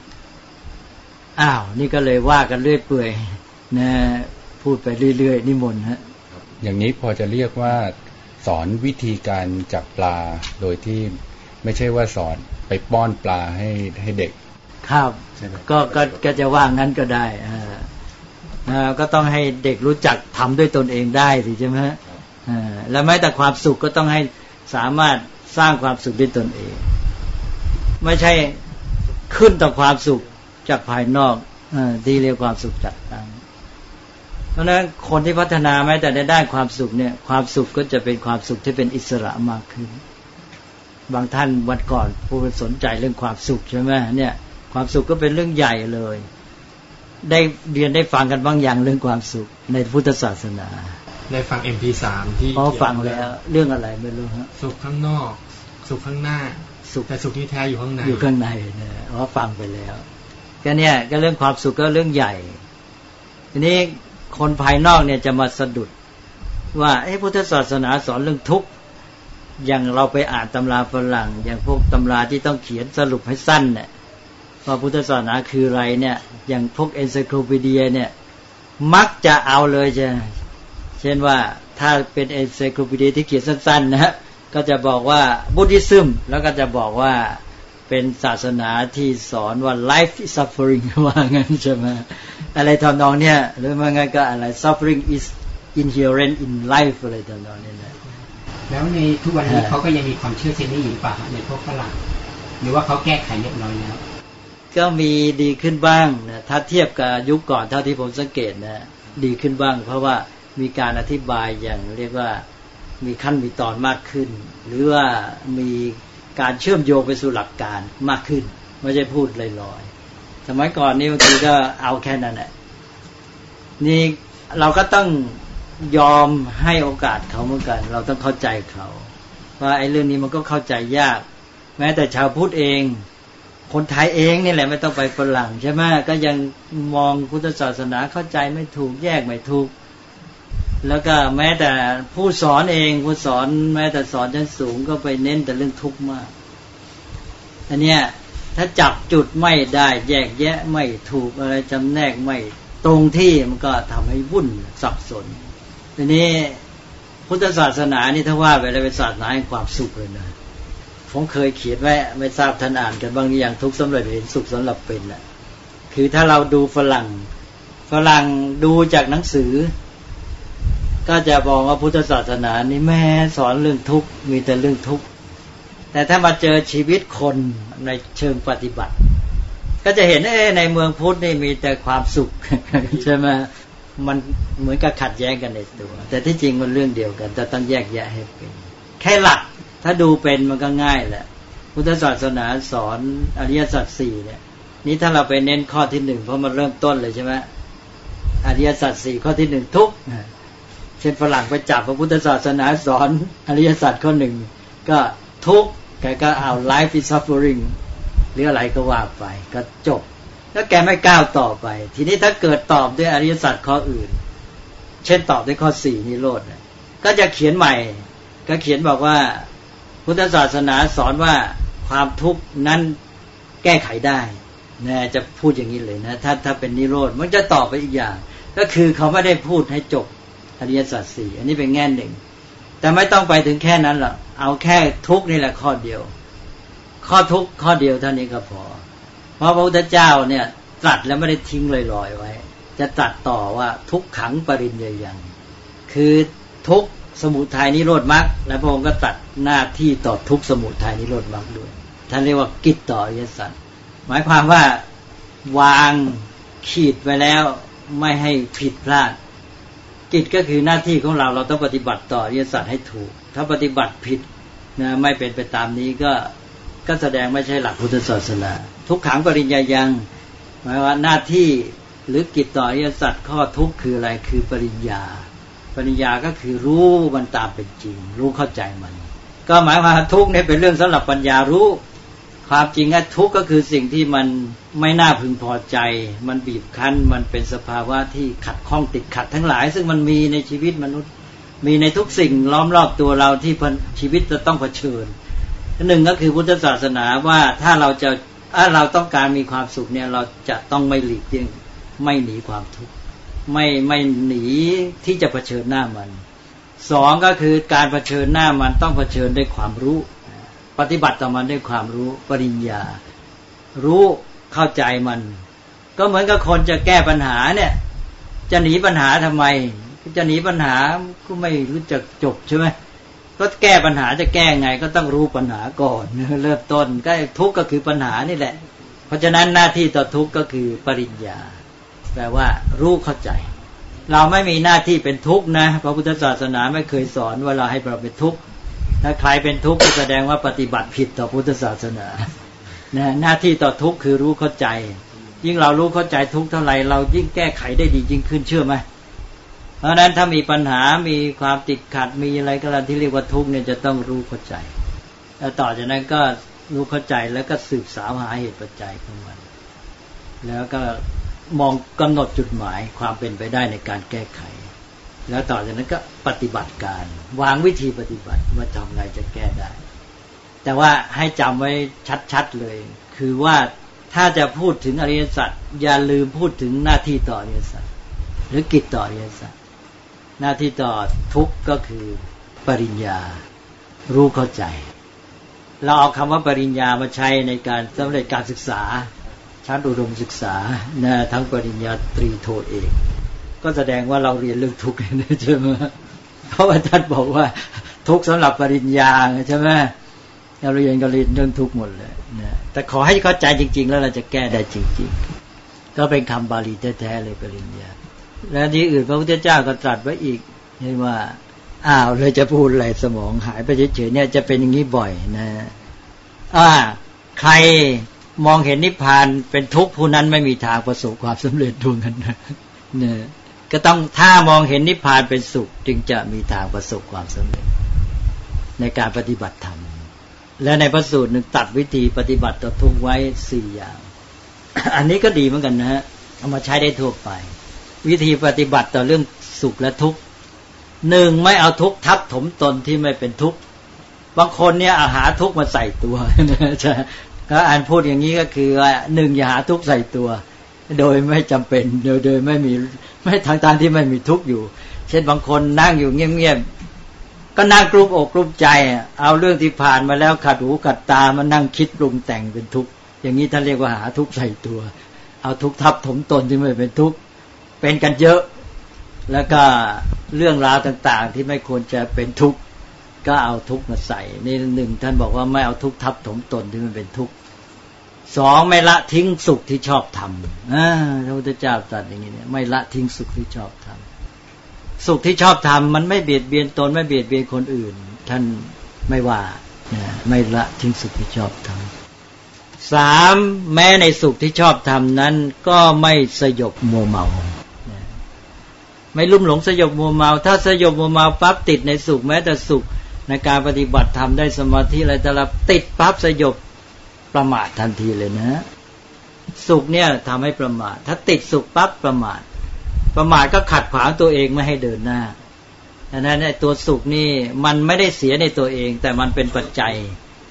S2: นี่ก็เลยว่ากันเรื่อยเปื่อยนะพูดไปเรื่อยๆนิมนต์ฮะ
S6: อย่างนี้พอจะเรียกว่าสอนวิธีการจับปลาโดยที่ไม่ใช่ว่าสอนไปป้อนปลาให้เด็ก
S2: ครับก็จะว่างั้นก็ได้ก็ต้องให้เด็กรู้จักทำด้วยตนเองได้สิใช่ไหมแล้วแม้แต่ความสุขก็ต้องให้สามารถสร้างความสุขด้วยตนเองไม่ใช่ขึ้นต่อความสุขจากภายนอกที่เรียกความสุขจัดตั้งเพราะฉะนั้นคนที่พัฒนาแม้แต่ในด้านความสุขเนี่ยความสุขก็จะเป็นความสุขที่เป็นอิสระมากขึ้นบางท่านวันก่อนผู้สนใจเรื่องความสุขใช่ไหมเนี่ยความสุขก็เป็นเรื่องใหญ่เลยได้เรียนได้ฟังกันบางอย่างเรื่องความสุขในพุทธศาสนา
S5: ได้ฟัง MP3 ที่
S2: ฟังแล้วเรื่องอะไรไม่รู้ฮะ
S5: สุขข้างนอกสุขข้างหน้าสุขแต่สุขที่แท้อยู่ข้างใน
S2: อยู่ข้างในเนี่ยฟังไปแล้วก็เนี่ยก็เรื่องความสุขก็เรื่องใหญ่ทีนี้คนภายนอกเนี่ยจะมาสะดุดว่าพุทธศาสนาสอนเรื่องทุกข์อย่างเราไปอ่านตำราฝรั่งอย่างพวกตำราที่ต้องเขียนสรุปให้สั้นเนี่ยว่าพุทธศาสนาคืออะไรเนี่ยอย่างพวกเอนไซโคลปีเดียเนี่ยมักจะเอาเลยเช่นว่าถ้าเป็นเอนไซโคลปีเดียที่เขียนสั้นๆนะก็จะบอกว่าบุดดิซึมแล้วก็จะบอกว่าเป็นศาสนาที่สอนว่า life is suffering ว่างั้นใช่ไหมอะไรทำนองเนี้ยหรือว่างั้นก็อะไร suffering is inherent in life อะไรทำนองนี้นะ
S4: แล้วในทุกวันนี้เขาก็ยังมีความเชื่อเช่นนี้อยู่หรือเปล่าในพวกฝรั่งหรือว่าเขาแก้ไขเรียบร้อยแล้ว
S2: ก็มีดีขึ้นบ้างนะถ้าเทียบกับยุคก่อนเท่าที่ผมสังเกตนะดีขึ้นบ้างเพราะว่ามีการอธิบายอย่างเรียกว่ามีขั้นมีตอนมากขึ้นหรือว่ามีการเชื่อมโยงไปสู่หลักการมากขึ้นไม่ใช่พูดลอยๆสมัยก่อนนี่บางทีก็เอาแค่นั้นแหละนี่เราก็ต้องยอมให้โอกาสเขาเหมือนกันเราต้องเข้าใจเขาว่าไอ้เรื่องนี้มันก็เข้าใจยากแม้แต่ชาวพุทธเองคนไทยเองนี่แหละไม่ต้องไปฝรั่งใช่ไหมก็ยังมองพุทธศาสนาเข้าใจไม่ถูกแยกไม่ถูกแล้วก็แม้แต่ผู้สอนเองผู้สอนแม้แต่สอนชั้นสูงก็ไปเน้นแต่เรื่องทุกข์มากอันเนี้ยถ้าจับจุดไม่ได้แยกแยะไม่ถูกอะไรจำแนกไม่ตรงที่มันก็ทำให้วุ่นสับสนทีนี้พุทธศาสนานี่ถ้าว่าไปแล้วเป็นศาสนาแห่งความสุขเลยนะผมเคยเขียนไว้ไม่ทราบท่านอ่านกันบ้างหรือยังทุกข์สำเร็จเห็นสุขสำหรับเป็นน่ะคือถ้าเราดูฝรั่งดูจากหนังสือก็จะบอกว่าพุทธศาสนานี่แม่สอนเรื่องทุกข์มีแต่เรื่องทุกข์แต่ถ้ามาเจอชีวิตคนในเชิงปฏิบัติก็จะเห็นในเมืองพุทธนี่มีแต่ความสุขใช่ไหมมันเหมือนกับขัดแย้งกันในตัวแต่ที่จริงมันเรื่องเดียวกันแต่ต้องแยกแยะให้เป็นแค่หลักถ้าดูเป็นมันก็ง่ายแหละพุทธศาสนาสอนอริยสัจสี่เนี่ยนี่ถ้าเราไปเน้นข้อที่หนึ่งเพราะมันเริ่มต้นเลยใช่ไหมอริยสัจสี่ข้อที่หนึ่งทุกข์เช่นฝรั่งไปจับพระพุทธศาสนาสอนอริยสัจข้อหนึ่งก็ทุกข์แกก็เอา life is suffering หรืออะไรก็ว่าไปก็จบแล้วแกไม่ก้าวต่อไปทีนี้ถ้าเกิดตอบด้วยอริยสัจข้ออื่นเช่นตอบด้วยข้อ4นิโรธก็จะเขียนใหม่ก็เขียนบอกว่าพุทธศาสนาสอนว่าความทุกข์นั้นแก้ไขได้นะจะพูดอย่างนี้เลยนะถ้าเป็นนิโรธมันจะตอบไปอีกอย่างก็คือเขาไม่ได้พูดให้จบอริยสัจสี่อันนี้เป็นแง่หนึ่งแต่ไม่ต้องไปถึงแค่นั้นหรอกเอาแค่ทุกข์นี่แหละข้อเดียวข้อทุกข์ข้อเดียวเท่านี้ก็พอเพราะพระพุทธเจ้าเนี่ยตรัสแล้วไม่ได้ทิ้งลอยๆไว้จะตรัสต่อว่าทุกขังปริญญายังคือทุกข์สมุทัยนิโรธมรรคและพระองค์ก็ตรัสหน้าที่ต่อทุกข์สมุทัยนิโรธมรรคด้วยท่านเรียกว่ากิจต่ออริยสัจหมายความว่าวางขีดไว้แล้วไม่ให้ผิดพลาดกิจก็คือหน้าที่ของเราต้องปฏิบัติต่ออริยสัจให้ถูกถ้าปฏิบัติผิดนะไม่เป็นไปตามนี้ก็แสดงไม่ใช่หลักพุทธศาสนาทุกขังปริญญายังหมายว่าหน้าที่หรือกิจต่ออริยสัจข้อทุกข์คืออะไรคือปริญญาก็คือรู้มันตามเป็นจริงรู้เข้าใจมันก็หมายว่าทุกข์เนี่ยเป็นเรื่องสำหรับปัญญารู้ความจริงอะทุกข์ก็คือสิ่งที่มันไม่น่าพึงพอใจมันบีบคั้นมันเป็นสภาวะที่ขัดข้องติดขัดทั้งหลายซึ่งมันมีในชีวิตมนุษย์มีในทุกสิ่งล้อมรอบตัวเราที่ชีวิตจะต้องเผชิญหนึ่งก็คือพุทธศาสนาว่าถ้าเราต้องการมีความสุขเนี่ยเราจะต้องไม่หลีกเลี่ยงไม่หนีความทุกข์ไม่หนีที่จะเผชิญหน้ามันสองก็คือการเผชิญหน้ามันต้องเผชิญด้วยความรู้ปฏิบัติต่อมันด้วยความรู้ปริญญารู้เข้าใจมันก็เหมือนกับคนจะแก้ปัญหาเนี่ยจะหนีปัญหาทำไมจะหนีปัญหาก็ไม่รู้จักจบใช่ไหมก็แก้ปัญหาจะแก้ไงก็ต้องรู้ปัญหาก่อนเริ่มต้นก็ทุกข์ก็คือปัญหานี่แหละเพราะฉะนั้นหน้าที่ต่อทุกข์ก็คือปริญญาแปลว่ารู้เข้าใจเราไม่มีหน้าที่เป็นทุกข์นะพระพุทธศาสนาไม่เคยสอนว่าเราให้เราเป็นทุกข์ถ้าใครเป็นทุกข์ก็แสดงว่าปฏิบัติผิดต่อพุทธศาสนานะหน้าที่ต่อทุกข์คือรู้เข้าใจยิ่งเรารู้เข้าใจทุกข์เท่าไหร่เรายิ่งแก้ไขได้ดียิ่งขึ้นเชื่อไหมเพราะฉะนั้นถ้ามีปัญหามีความติดขัดมีอะไรก็แล้วที่เรียกว่าทุกข์เนี่ยจะต้องรู้เข้าใจแล้วต่อจากนั้นก็รู้เข้าใจแล้วก็สืบสาวหาเหตุปัจจัยของมันแล้วก็มองกำหนดจุดหมายความเป็นไปได้ในการแก้ไขแล้วต่อจากนั้นก็ปฏิบัติการวางวิธีปฏิบัติว่าทำไงจะแก้ได้แต่ว่าให้จำไว้ชัดๆเลยคือว่าถ้าจะพูดถึงอริยสัจอย่าลืมพูดถึงหน้าที่ต่ออริยสัจหรือกิจต่ออริยสัจหน้าที่ต่อทุกข์ก็คือปริญญารู้เข้าใจเราเอาคำว่าปริญญามาใช้ในการสำเร็จการศึกษาชั้นอุดมศึกษานะทั้งปริญญาตรีโทเอกก็แสดงว่าเราเรียนเรื่องทุกข์ใช่ไหมเพราะว่าท่านบอกว่าทุกข์สำหรับปริญญาใช่ไหมเราเรียนก็เรียนเรื่องทุกข์หมดเลยนะแต่ขอให้เข้าใจจริงๆแล้วเราจะแก้ได้จริงๆก็เป็นคำบาลีแท้ๆเลยปริญญาและที่อื่นพระพุทธเจ้าก็ตรัสไว้อีกว่าเลยจะพูดอะไรสมองหายไปเฉยๆเนี่ยจะเป็นอย่างนี้บ่อยนะใครมองเห็นนิพพานเป็นทุกข์ผู้นั้นไม่มีทางประสบความสำเร็จดวงนั้นเนี่ยก็ต้องถ้ามองเห็นนิพพานเป็นสุขจึงจะมีทางประสบความสำเร็จในการปฏิบัติธรรมและในพระสูตรหนึ่งตัดวิธีปฏิบัติต่อทุกข์ไว้4อย่าง อันนี้ก็ดีเหมือนกันนะฮะเอามาใช้ได้ทั่วไปวิธีปฏิบัติต่อเรื่องสุขและทุกข์1ไม่เอาทุกข์ทับถมตนที่ไม่เป็นทุกข์บางคนเนี่ยหาทุกข์มาใส่ตัวใช่ก็อ่านพูดอย่างนี้ก็คือว่า1อย่าหาทุกข์ใส่ตัวโดยไม่จำเป็นโดยไม่ทางที่ไม่มีทุกข์อยู่เช่นบางคนนั่งอยู่เงียบๆก็นั่งกลุ้มอกกลุ้มใจเอาเรื่องที่ผ่านมาแล้วขัดหูขัดตามานั่งคิดปรุงแต่งเป็นทุกข์อย่างนี้ท่านเรียกว่าหาทุกข์ใส่ตัวเอาทุกข์ทับถมตนที่ไม่เป็นทุกข์เป็นกันเยอะแล้วก็เรื่องราวต่างๆที่ไม่ควรจะเป็นทุกข์ก็เอาทุกข์มาใส่นี่1ท่านบอกว่าไม่เอาทุกข์ทับถมตนที่มันเป็นทุกข์2ไม่ละทิ้งสุขที่ชอบทำพระพุทธเจ้าตรัสอย่างนี้เนี่ยไม่ละทิ้งสุขที่ชอบทำสุขที่ชอบทำมันไม่เบียดเบียนตนไม่เบียดเบียนคนอื่นท่านไม่ว่าไม่ละทิ้งสุขที่ชอบทำ3แม้ในสุขที่ชอบทำนั้นก็ไม่สยบมัวเมาไม่ลุ่มหลงสยบมัวเมาถ้าสยบมัวเมาปั๊บติดในสุขแม้แต่สุขในการปฏิบัติธรรมได้สมาธิอะไรแต่ละติดปั๊บสยบประมาททันทีเลยนะสุขเนี่ยทำให้ประมาทถ้าติดสุขปั๊บประมาทก็ขัดขวางตัวเองไม่ให้เดินหน้าดังนั้นตัวสุขนี่มันไม่ได้เสียในตัวเองแต่มันเป็นปัจจัย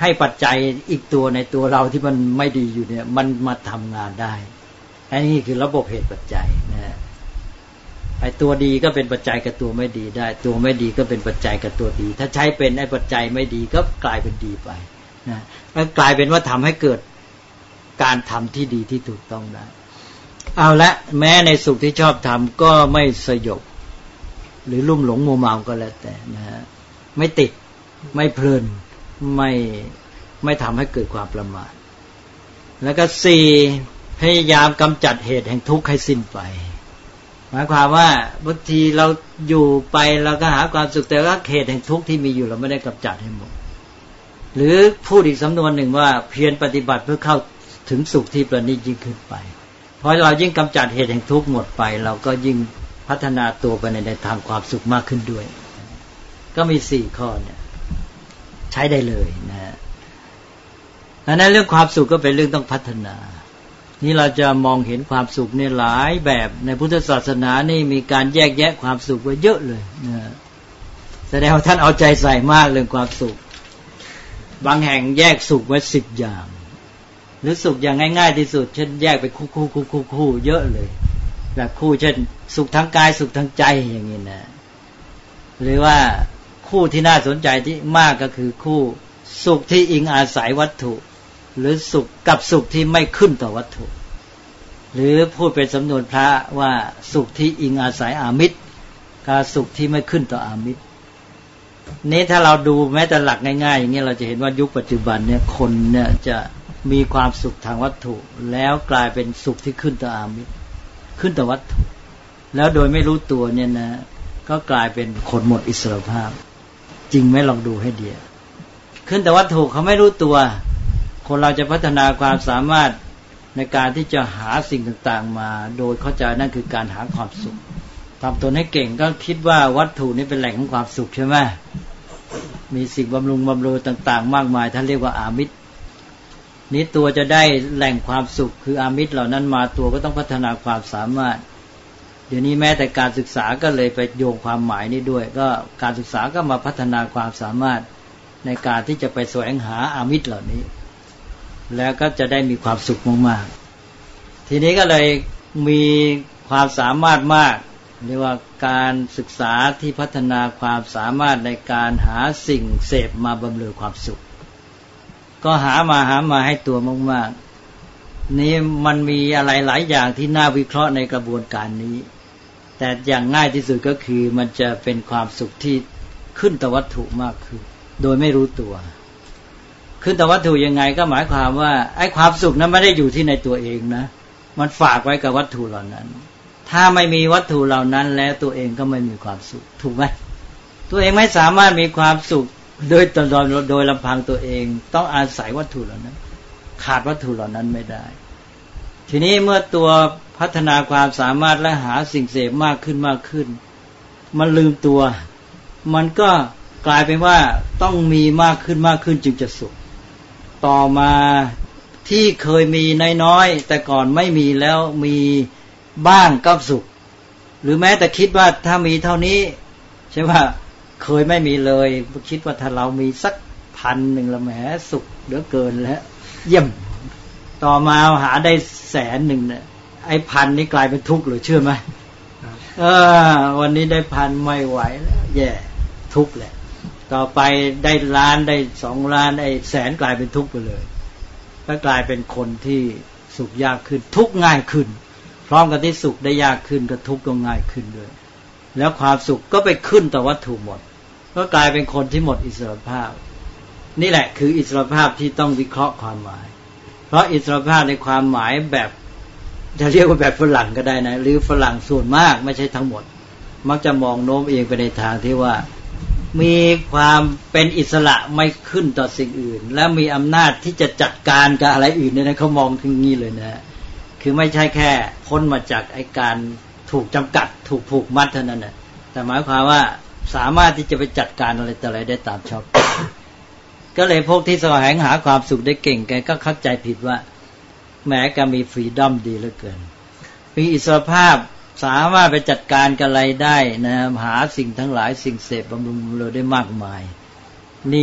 S2: ให้ปัจจัยอีกตัวในตัวเราที่มันไม่ดีอยู่เนี่ยมันมาทำงานได้อันนี้คือระบบเหตุปัจจัยนะไอ้ตัวดีก็เป็นปัจจัยกับตัวไม่ดีได้ตัวไม่ดีก็เป็นปัจจัยกับตัวดีถ้าใช้เป็นไอ้ปัจจัยไม่ดีก็กลายเป็นดีไปนะแล้วกลายเป็นว่าทำให้เกิดการทำที่ดีที่ถูกต้องได้เอาละแม้ในสุขที่ชอบทำก็ไม่สยบหรือลุ่มหลงมัวเมาก็แล้วแต่นะฮะไม่ติดไม่เพลินไม่ทำให้เกิดความประมาทแล้วก็4พยายามกำจัดเหตุแห่งทุกข์ให้สิ้นไปหมายความว่าบางทีเราอยู่ไปเราก็หาความสุขแต่ว่าเหตุแห่งทุกข์ที่มีอยู่เราไม่ได้กำจัดให้หมดหรือพูดอีกสำนวนหนึ่งว่าเพียรปฏิบัติเพื่อเข้าถึงสุขที่ประณีตยิ่งขึ้นไปเพราะเรายิ่งกำจัดเหตุแห่งทุกข์หมดไปเราก็ยิ่งพัฒนาตัวไปในทางความสุขมากขึ้นด้วยก็มี4ข้อเนี่ยใช้ได้เลยนะฮะดังนั้นเรื่องความสุขก็เป็นเรื่องต้องพัฒนานี่เราจะมองเห็นความสุขในหลายแบบในพุทธศาสนานี่มีการแยกแยะความสุขไว้เยอะเลยนะแสดงว่าท่านเอาใจใส่มากเรื่องความสุขบางแห่งแยกสุขไว้10อย่างหรือสุขอย่างง่ายๆที่สุดเช่นแยกไปคู่เยอะเลยแบบคู่เช่นสุขทางกายสุขทางใจอย่างนี้นะหรือว่าคู่ที่น่าสนใจที่มากก็คือคู่สุขที่อิงอาศัยวัตถุหรือสุขกับสุขที่ไม่ขึ้นต่อวัตถุหรือพูดเป็นสำนวนพระว่าสุขที่อิงอาศัยอามิตรกับสุขที่ไม่ขึ้นต่ออามิตรนี้ถ้าเราดูแม้แต่หลักง่ายๆอย่างนี้เราจะเห็นว่ายุคปัจจุบันเนี่ยคนเนี่ยจะมีความสุขทางวัตถุแล้วกลายเป็นสุขที่ขึ้นต่ออามิตรขึ้นต่อวัตถุแล้วโดยไม่รู้ตัวเนี่ยนะก็กลายเป็นคนหมดอิสรภาพจริงไหมลองดูให้ดีขึ้นแต่วัตถุเขาไม่รู้ตัวคนเราจะพัฒนาความสามารถในการที่จะหาสิ่งต่างๆมาโดยเข้าใจนั่นคือการหาความสุขทำตนให้เก่งก็คิดว่าวัตถุนี้เป็นแหล่งของความสุขใช่ไหมมีสิ่งบำรุงต่างๆมากมายท่านเรียกว่าอามิตรนี้ตัวจะได้แหล่งความสุขคืออามิตรเหล่านั้นมาตัวก็ต้องพัฒนาความสามารถเดี๋ยวนี้แม้แต่การศึกษาก็เลยไปโยงความหมายนี้ด้วยก็การศึกษาก็มาพัฒนาความสามารถในการที่จะไปแสวงหาอามิตรเหล่านี้แล้วก็จะได้มีความสุขมากๆทีนี้ก็เลยมีความสามารถมากเรียกว่าการศึกษาที่พัฒนาความสามารถในการหาสิ่งเสพมาบำเรอความสุขก็หามาให้ตัวมากๆนี่มันมีอะไรหลายอย่างที่น่าวิเคราะห์ในกระบวนการนี้แต่อย่างง่ายที่สุดก็คือมันจะเป็นความสุขที่ขึ้นต่อวัตถุมากขึ้นโดยไม่รู้ตัวขึ้นต่อวัตถุยังไงก็หมายความว่าไอ้ความสุขนั้นไม่ได้อยู่ที่ในตัวเองนะมันฝากไว้กับวัตถุเหล่านั้นถ้าไม่มีวัตถุเหล่านั้นแล้วตัวเองก็ไม่มีความสุขถูกไหมตัวเองไม่สามารถมีความสุขโดยลำพังตัวเองต้องอาศัยวัตถุเหล่านั้นขาดวัตถุเหล่านั้นไม่ได้ทีนี้เมื่อตัวพัฒนาความสามารถและหาสิ่งเสพมากขึ้นมันลืมตัวมันก็กลายเป็นว่าต้องมีมากขึ้นจึงจะสุขต่อมาที่เคยมีน้อยๆแต่ก่อนไม่มีแล้วมีบ้างก็สุขหรือแม้แต่คิดว่าถ้ามีเท่านี้ใช่ป่ะเคยไม่มีเลยคิดว่าถ้าเรามีสัก1,000ละแหมสุขเหลือเกินแล้วเยี่ยมต่อมาหาได้100,000เนี่ยไอ้1,000นี่กลายเป็นทุกข์เลยเชื่อไหมวันนี้ได้1,000ไม่ไหวแล้วแย่ทุกข์แหละต่อไปได้ล้านได้2 ล้านไอ้100,000กลายเป็นทุกข์ไปเลยก็กลายเป็นคนที่สุขยากขึ้นทุกข์ง่ายขึ้นพร้อมกับที่สุขได้ยากขึ้นก็ทุกข์ก็ง่ายขึ้นด้วยแล้วความสุขก็ไปขึ้นต่อวัตถุหมดก็กลายเป็นคนที่หมดอิสรภาพนี่แหละคืออิสรภาพที่ต้องวิเคราะห์ความหมายเพราะอิสรภาพในความหมายแบบจะเรียกว่าแบบฝรั่งก็ได้นะหรือฝรั่งส่วนมากไม่ใช่ทั้งหมดมักจะมองโน้มเองไปในทางที่ว่ามีความเป็นอิสระไม่ขึ้นต่อสิ่งอื่นและมีอำนาจที่จะจัดการกับอะไรอื่นเนี่ยเขามองถึงนี้เลยนะคือไม่ใช่แค่พ้นมาจากไอ้การถูกจำกัดถูกผูกมัดเท่านั้นนะแต่หมายความว่าสามารถที่จะไปจัดการอะไรต่ออะไรได้ตามชอบก็เลยพวกที่แสวงหาความสุขได้เก่งแกก็เข้าใจผิดว่าแม้ก็มีฟรีดอมดีเหลือเกินมีอิสรภาพสามารถไปจัดการกับอะไรได้นะหาสิ่งทั้งหลายสิ่งเสพบำรุงเราได้มากมายนี่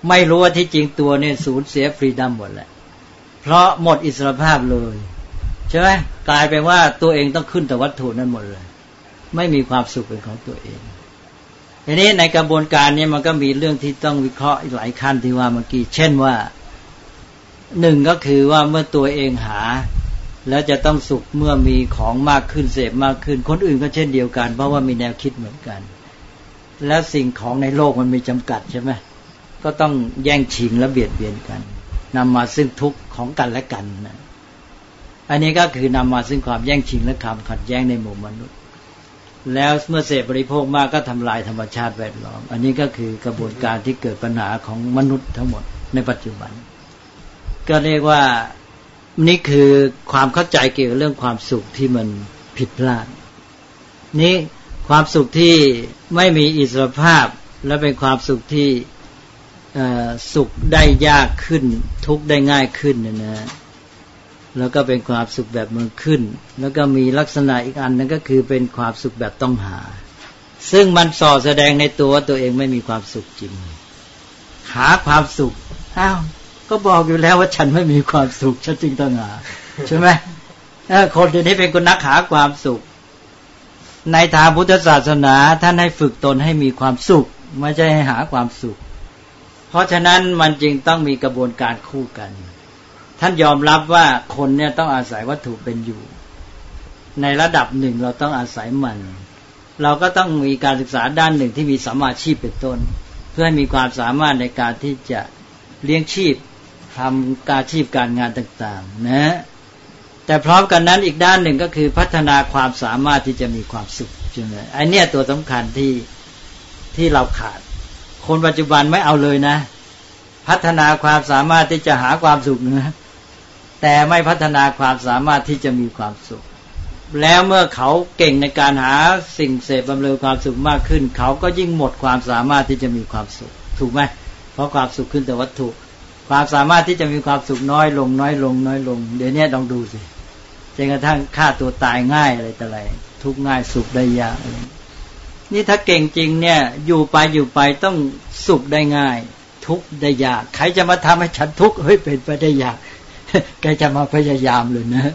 S2: ไม่รู้ว่าที่จริงตัวเนี่ยสูญเสียฟรีดัมหมดแหละเพราะหมดอิสรภาพเลยใช่ไหมกลายเป็นว่าตัวเองต้องขึ้นแต่วัตถุนั้นหมดเลยไม่มีความสุขเป็นของตัวเองทีนี้ในกระบวนการนี้มันก็มีเรื่องที่ต้องวิเคราะห์หลายขั้นที่ว่าเมื่อกี้เช่นว่าหนึ่งก็คือว่าเมื่อตัวเองหาแล้วจะต้องสุขเมื่อมีของมากขึ้นเสพมากขึ้นคนอื่นก็เช่นเดียวกันเพราะว่ามีแนวคิดเหมือนกันแล้วสิ่งของในโลกมันมีจำกัดใช่ไหมก็ต้องแย่งชิงและเบียดเบียนกันนำมาซึ่งทุกข์ของกันและกันนะอันนี้ก็คือนำมาซึ่งความแย่งชิงและความขัดแย้งในหมู่มนุษย์แล้วเมื่อเสพบริโภคมากก็ทำลายธรรมชาติแวดล้อมอันนี้ก็คือกระบวนการที่เกิดปัญหาของมนุษย์ทั้งหมดในปัจจุบันก็เรียกว่านี่คือความเข้าใจเกี่ยวกับเรื่องความสุขที่มันผิดพลาดนี่ความสุขที่ไม่มีอิสรภาพและเป็นความสุขที่สุขได้ยากขึ้นทุกข์ได้ง่ายขึ้นนะแล้วก็เป็นความสุขแบบมือขึ้นแล้วก็มีลักษณะอีกอันนึงก็คือเป็นความสุขแบบต้องหาซึ่งมันส่อแสดงในตัวตัวเองไม่มีความสุขจริงหาความสุขอ้าวก็บอกอยู่แล้วว่าฉันไม่มีความสุขฉันจึงต้องหาใช่ไหมคนที่นี้เป็นคนนักหาความสุขในทางพุทธศาสนาท่านให้ฝึกตนให้มีความสุขไม่ใช่ให้หาความสุขเพราะฉะนั้นมันจึงต้องมีกระบวนการคู่กันท่านยอมรับว่าคนเนี่ยต้องอาศัยวัตถุเป็นอยู่ในระดับหนึ่งเราต้องอาศัยมันเราก็ต้องมีการศึกษาด้านหนึ่งที่มีสัมมาชีพเป็นต้นเพื่อให้มีความสามารถในการที่จะเลี้ยงชีพทำการชีพการงานต่างๆนะแต่พร้อมกันนั้นอีกด้านหนึ่งก็คือพัฒนาความสามารถที่จะมีความสุขใช่ไหมไอ้เนี่ยตัวสำคัญที่เราขาดคนปัจจุบันไม่เอาเลยนะพัฒนาความสามารถที่จะหาความสุขนะแต่ไม่พัฒนาความสามารถที่จะมีความสุขแล้วเมื่อเขาเก่งในการหาสิ่งเสพบำเรอความสุขมากขึ้นเขาก็ยิ่งหมดความสามารถที่จะมีความสุขถูกไหมเพราะความสุขขึ้นแต่วัตถุความสามารถที่จะมีความสุขน้อยลงน้อยลงน้อยลงเดี๋ยวนี้ลองดูสิจนกระทั่งฆ่าตัวตายง่ายอะไรต่ออะไรทุกข์ง่ายสุขได้ยากนี่ถ้าเก่งจริงเนี่ยอยู่ไปต้องสุขได้ง่ายทุกข์ได้ยากใครจะมาทำให้ฉันทุกข์เฮ้ยเป็นไปได้ยากแกจะมาพยายามเลยนะ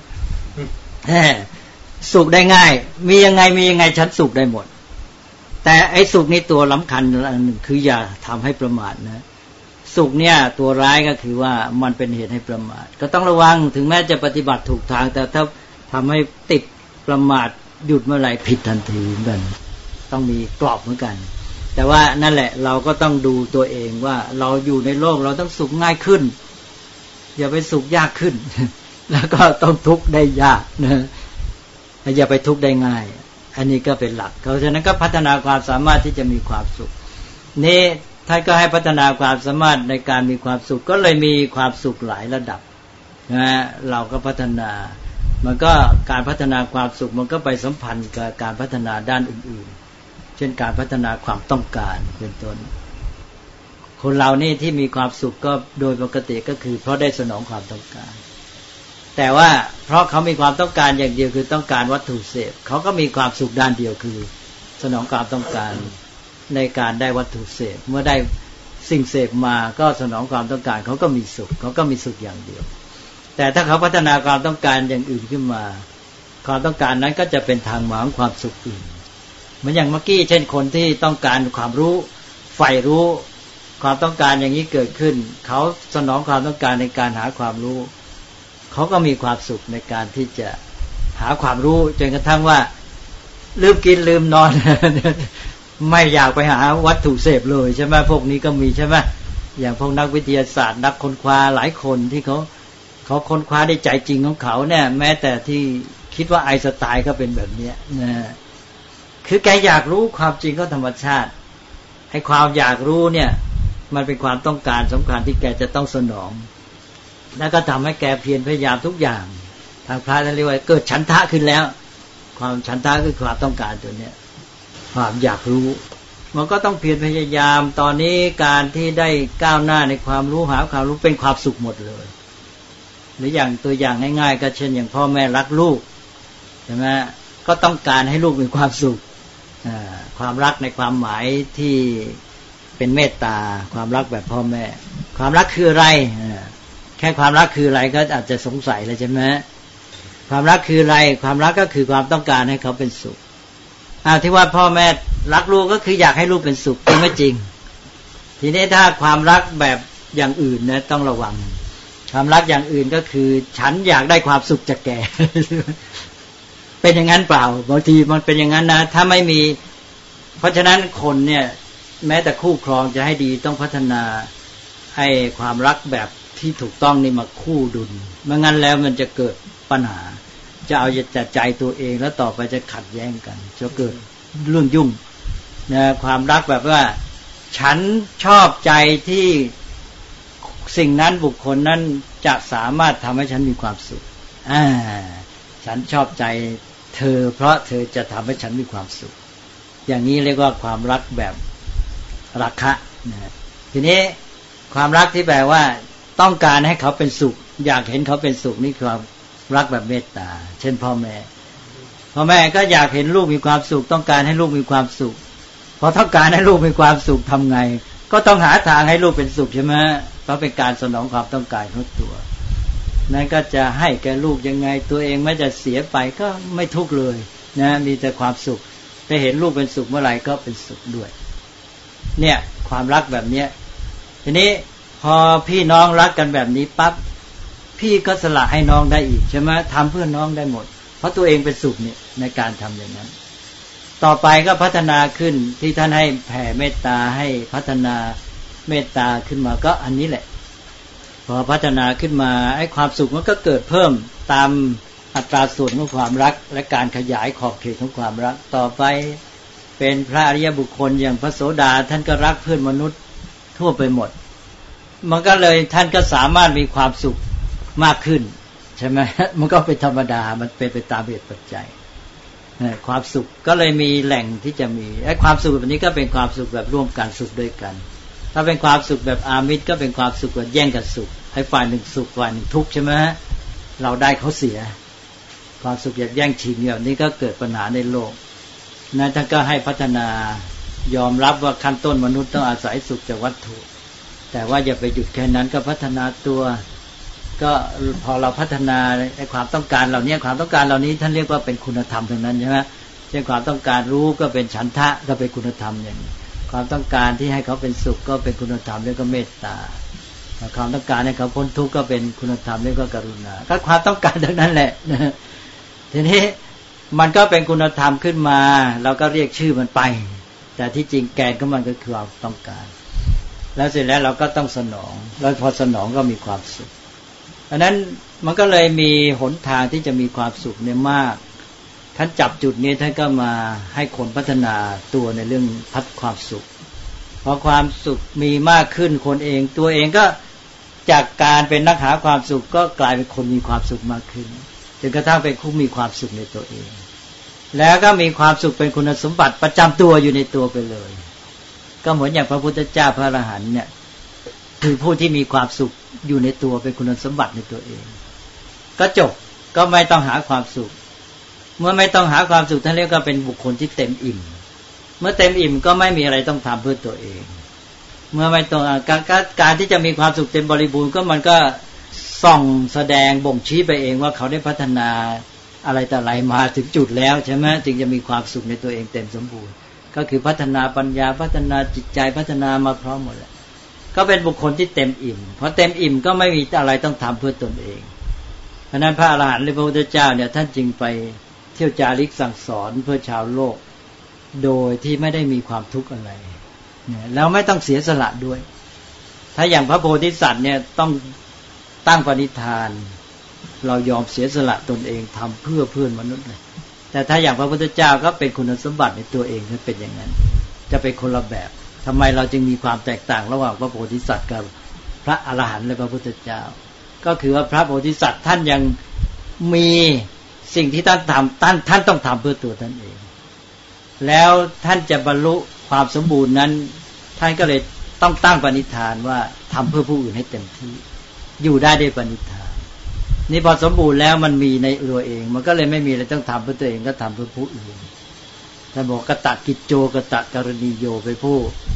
S2: สุขได้ง่ายมียังไงฉันสุขได้หมดแต่ไอ้สุขนี่ตัวสำคัญอันหนึ่งคืออย่าทำให้ประมาทนะสุขเนี่ยตัวร้ายก็คือว่ามันเป็นเหตุให้ประมาทก็ต้องระวังถึงแม้จะปฏิบัติถูกทางแต่ถ้าทำให้ติดประมาทหยุดเมื่อไหร่ผิดทันทีเหมือนกันต้องมีกรอบเหมือนกันแต่ว่านั่นแหละเราก็ต้องดูตัวเองว่าเราอยู่ในโลกเราต้องสุขง่ายขึ้นอย่าไปสุขยากขึ้นแล้วก็ต้องทุกข์ได้ยากนะอย่าไปทุกข์ได้ง่ายอันนี้ก็เป็นหลักเพราะฉะนั้นก็พัฒนาความสามารถที่จะมีความสุขนี่ท่านก็ให้พัฒนาความสามารถในการมีความสุขก็เลยมีความสุขหลายระดับนะเราก็พัฒนามันก็การพัฒนาความสุขมันก็ไปสัมพันธ์กับการพัฒนาด้านอื่นๆเช่นการพัฒนาความต้องการเป็นต้นคนเรานี่ที่มีความสุขก็โดยปกติก็คือเพราะได้สนองความต้องการแต่ว่าเพราะเขามีความต้องการอย่างเดียวคือต้องการวัตถุเสพเขาก็มีความสุขด้านเดียวคือสนองความต้องการในการได้วัตถุเสพเมื่อได้สิ่งเสพมาก็สนองความต้องการเขาก็มีสุขเขาก็มีสุขอย่างเดียวแต่ถ้าเขาพัฒนาความต้องการอย่างอื่นขึ้นมาความต้องการนั้นก็จะเป็นทางมาของความสุขอื่นเหมือนอย่างเมื่อกี้เช่นคนที่ต้องการความรู้ใฝ่รู้ความต้องการอย่างนี้เกิดขึ้นเขาสนองความต้องการในการหาความรู้เขาก็มีความสุขในการที่จะหาความรู้จนกระทั่งว่าลืมกินลืมนอน ไม่อยากไปหาวัตถุเสพเลยใช่ไหมพวกนี้ก็มีใช่ไหมอย่างพวกนักวิทยาศาสตร์นักค้นคว้าหลายคนที่เขาค้นคว้าได้ใจจริงของเขาเนี่ยแม้แต่ที่คิดว่าไอน์สไตน์ก็เป็นแบบนี้นะคือแกอยากรู้ความจริงของธรรมชาติให้ความอยากรู้เนี่ยมันเป็นความต้องการสำคัญที่แกจะต้องสนองแล้วก็ทำให้แกเพียรพยายามทุกอย่างทางพระท่านเรียกว่าเกิดฉันทะขึ้นแล้วความฉันทะคือความต้องการตัวเนี้ยความอยากรู้มันก็ต้องเพียรพยายามตอนนี้การที่ได้ก้าวหน้าในความรู้หาความรู้เป็นความสุขหมดเลยหรืออย่างตัวอย่างง่ายๆก็เช่นอย่างพ่อแม่รักลูกใช่ไหมก็ต้องการให้ลูกมีความสุขความรักในความหมายที่เป็นเมตตาความรักแบบพ่อแม่ความรักคืออะไรแค่ความรักคืออะไรก็อาจจะสงสัยเลยใช่ไหมความรักคืออะไรความรักก็คือความต้องการให้เขาเป็นสุขที่ว่าพ่อแม่รักลูกก็คืออยากให้ลูกเป็นสุขจริงไม่จริงทีนี้ถ้าความรักแบบอย่างอื่นนะต้องระวังความรักอย่างอื่นก็คือฉันอยากได้ความสุขจากแก เป็นอย่างนั้นเปล่าบางทีมันเป็นอย่างนั้นนะถ้าไม่มีเพราะฉะนั้นคนเนี่ยแม้แต่คู่ครองจะให้ดีต้องพัฒนาให้ความรักแบบที่ถูกต้องนี่มาคู่ดุลไม่งั้นแล้วมันจะเกิดปัญหาจะเอาแต่ใจตัวเองแล้วต่อไปจะขัดแย้งกันจะเกิดเรื่องยุ่งนะความรักแบบว่าฉันชอบใจที่สิ่งนั้นบุคคลนั้นจะสามารถทำให้ฉันมีความสุขฉันชอบใจเธอเพราะเธอจะทำให้ฉันมีความสุขอย่างนี้เรียกว่าความรักแบบราคะนะทีนี้ความรักที่แปลว่าต้องการให้เขาเป็นสุขอยากเห็นเขาเป็นสุขนี่คือความรักแบบเมตตาเช่นพ่อแม่ก็อยากเห็นลูกมีความสุขต้องการให้ลูกมีความสุขพอต้องการให้ลูกมีความสุขทำไงก็ต้องหาทางให้ลูกเป็นสุขใช่ไหมเพราะเป็นการสนองความต้องการของตัวนั่นก็จะให้แก่ลูกยังไงตัวเองไม่จะเสียไปก็ไม่ทุกข์เลยนะมีแต่ความสุขแต่เห็นลูกเป็นสุขเมื่อไหร่ก็เป็นสุขด้วยเนี่ยความรักแบบเนี้ยทีนี้พอพี่น้องรักกันแบบนี้ปั๊บพี่ก็สละให้น้องได้อีกใช่ไหมทำเพื่อน้องได้หมดเพราะตัวเองเป็นสุขเนี่ยในการทำอย่างนั้นต่อไปก็พัฒนาขึ้นที่ท่านให้แผ่เมตตาให้พัฒนาเมตตาขึ้นมาก็อันนี้แหละพอพัฒนาขึ้นมาไอ้ความสุขมันก็เกิดเพิ่มตามอัตราส่วนของความรักและการขยายขอบเขตของความรักต่อไปเป็นพระอริยบุคคลอย่างพระโสดาท่านก็รักเพื่อนมนุษย์ทั่วไปหมดมันก็เลยท่านก็สามารถมีความสุขมากขึ้นใช่ไหมมันก็เป็นธรรมดามันเป็นไปตามเหตุปัจจัยความสุขก็เลยมีแหล่งที่จะมีไอ้ความสุขแบบนี้ก็เป็นความสุขแบบร่วมกันสุขด้วยกันถ้าเป็นความสุขแบบอามิตรก็เป็นความสุขแบบแย่งกันสุขให้ฝ่ายหนึ่งสุขฝ่ายหนึ่งทุกข์ใช่ไหมเราได้เขาเสียความสุขแบบแย่งชิงแบบนี้ก็เกิดปัญหาในโลกนั้นท่านก็ให้พัฒนายอมรับว่าขั้นต้นมนุษย์ต้องอาศัยสุขจากวัตถุแต่ว่าอย่าไปหยุดแค่นั้นก็พัฒนาตัวก็พอเราพัฒนาไอ้ความต้องการเหล่านี้ความต้องการเหล่านี้ท่านเรียกว่าเป็นคุณธรรมทั้งนั้นใช่ไหมเช่นความต้องการรู้ก็เป็นฉันทะก็เป็นคุณธรรมอย่างนี้ความต้องการที่ให้เขาเป็นสุขก็เป็นคุณธรรมเรียกว่าเมตตาความต้องการให้เขาพ้นทุกข์ก็เป็นคุณธรรมเรียกว่ากรุณาก็ความต้องการทั้งนั้นแหละทีนี้มันก็เป็นคุณธรรมขึ้นมาเราก็เรียกชื่อมันไปแต่ที่จริงแกนของมันก็คือความต้องการแล้วเสร็จแล้วเราก็ต้องสนองแล้วพอสนองก็มีความสุขอันนั้นมันก็เลยมีหนทางที่จะมีความสุขเนี่ยมากท่านจับจุดนี้ท่านก็มาให้คนพัฒนาตัวในเรื่องพัฒความสุขพอความสุขมีมากขึ้นคนเองตัวเองก็จากการเป็นนักหาความสุขก็กลายเป็นคนมีความสุขมากขึ้นจนกระทั่งเป็นผู้มีความสุขในตัวเองแล้วก็มีความสุขเป็นคุณสมบัติประจำตัวอยู่ในตัวไปเลยก็เหมือนอย่างพระพุทธเจ้าพระอรหันต์เนี่ยคือผู้ที่มีความสุขอยู่ในตัวเป็นคุณสมบัติในตัวเองก็จบก็ไม่ต้องหาความสุขเมื่อไม่ต้องหาความสุขท่านเรียกว่าเป็นบุคคลที่เต็มอิ่มเมื่อเต็มอิ่มก็ไม่มีอะไรต้องทำเพื่อตัวเองเมื่อไม่ต้องการที่จะมีความสุขเต็มบริบูรณ์ก็มันก็ส่องแสดงบ่งชี้ไปเองว่าเขาได้พัฒนาอะไรแต่อะไรมาถึงจุดแล้วใช่ไหมจึงจะมีความสุขในตัวเองเต็มสมบูรณ์ก็คือพัฒนาปัญญาพัฒนาจิตใจพัฒนามาพร้อมหมดแล้วก็เป็นบุคคลที่เต็มอิ่มเพราะเต็มอิ่มก็ไม่มีอะไรต้องทำเพื่อตนเองเพราะนั้นพระอรหันต์หรือพระพุทธเจ้าเนี่ยท่านจึงไปเที่ยวจาริกสั่งสอนเพื่อชาวโลกโดยที่ไม่ได้มีความทุกข์อะไรแล้วไม่ต้องเสียสละด้วยถ้าอย่างพระโพธิสัตว์เนี่ยต้องตั้งปณิธานเรายอมเสียสละตนเองทำเพื่อเพื่อนมนุษย์เลยแต่ถ้าอย่างพระพุทธเจ้าก็เป็นคุณสมบัติในตัวเองมันเป็นอย่างนั้นจะเป็นคนละแบบทำไมเราจึงมีความแตกต่างระหว่างพระโพธิสัตว์กับพระอรหันต์และพระพุทธเจ้าก็คือว่าพระโพธิสัตว์ท่านยังมีสิ่งที่ท่านทำท่านต้องทำเพื่อตัวท่านเองแล้วท่านจะบรรลุความสมบูรณ์นั้นท่านก็เลยต้องตั้งปณิธานว่าทำเพื่อผู้อื่นให้เต็มที่อยู่ได้ด้วยปณิธานนี่พอสมบูรณ์แล้วมันมีในตัวเองมันก็เลยไม่มีอะไรต้องทำเพื่อตัวเองก็ทำเพื่อผู้อื่นท่านบอกกตกิจโจกตกรณีโยไปผู้ท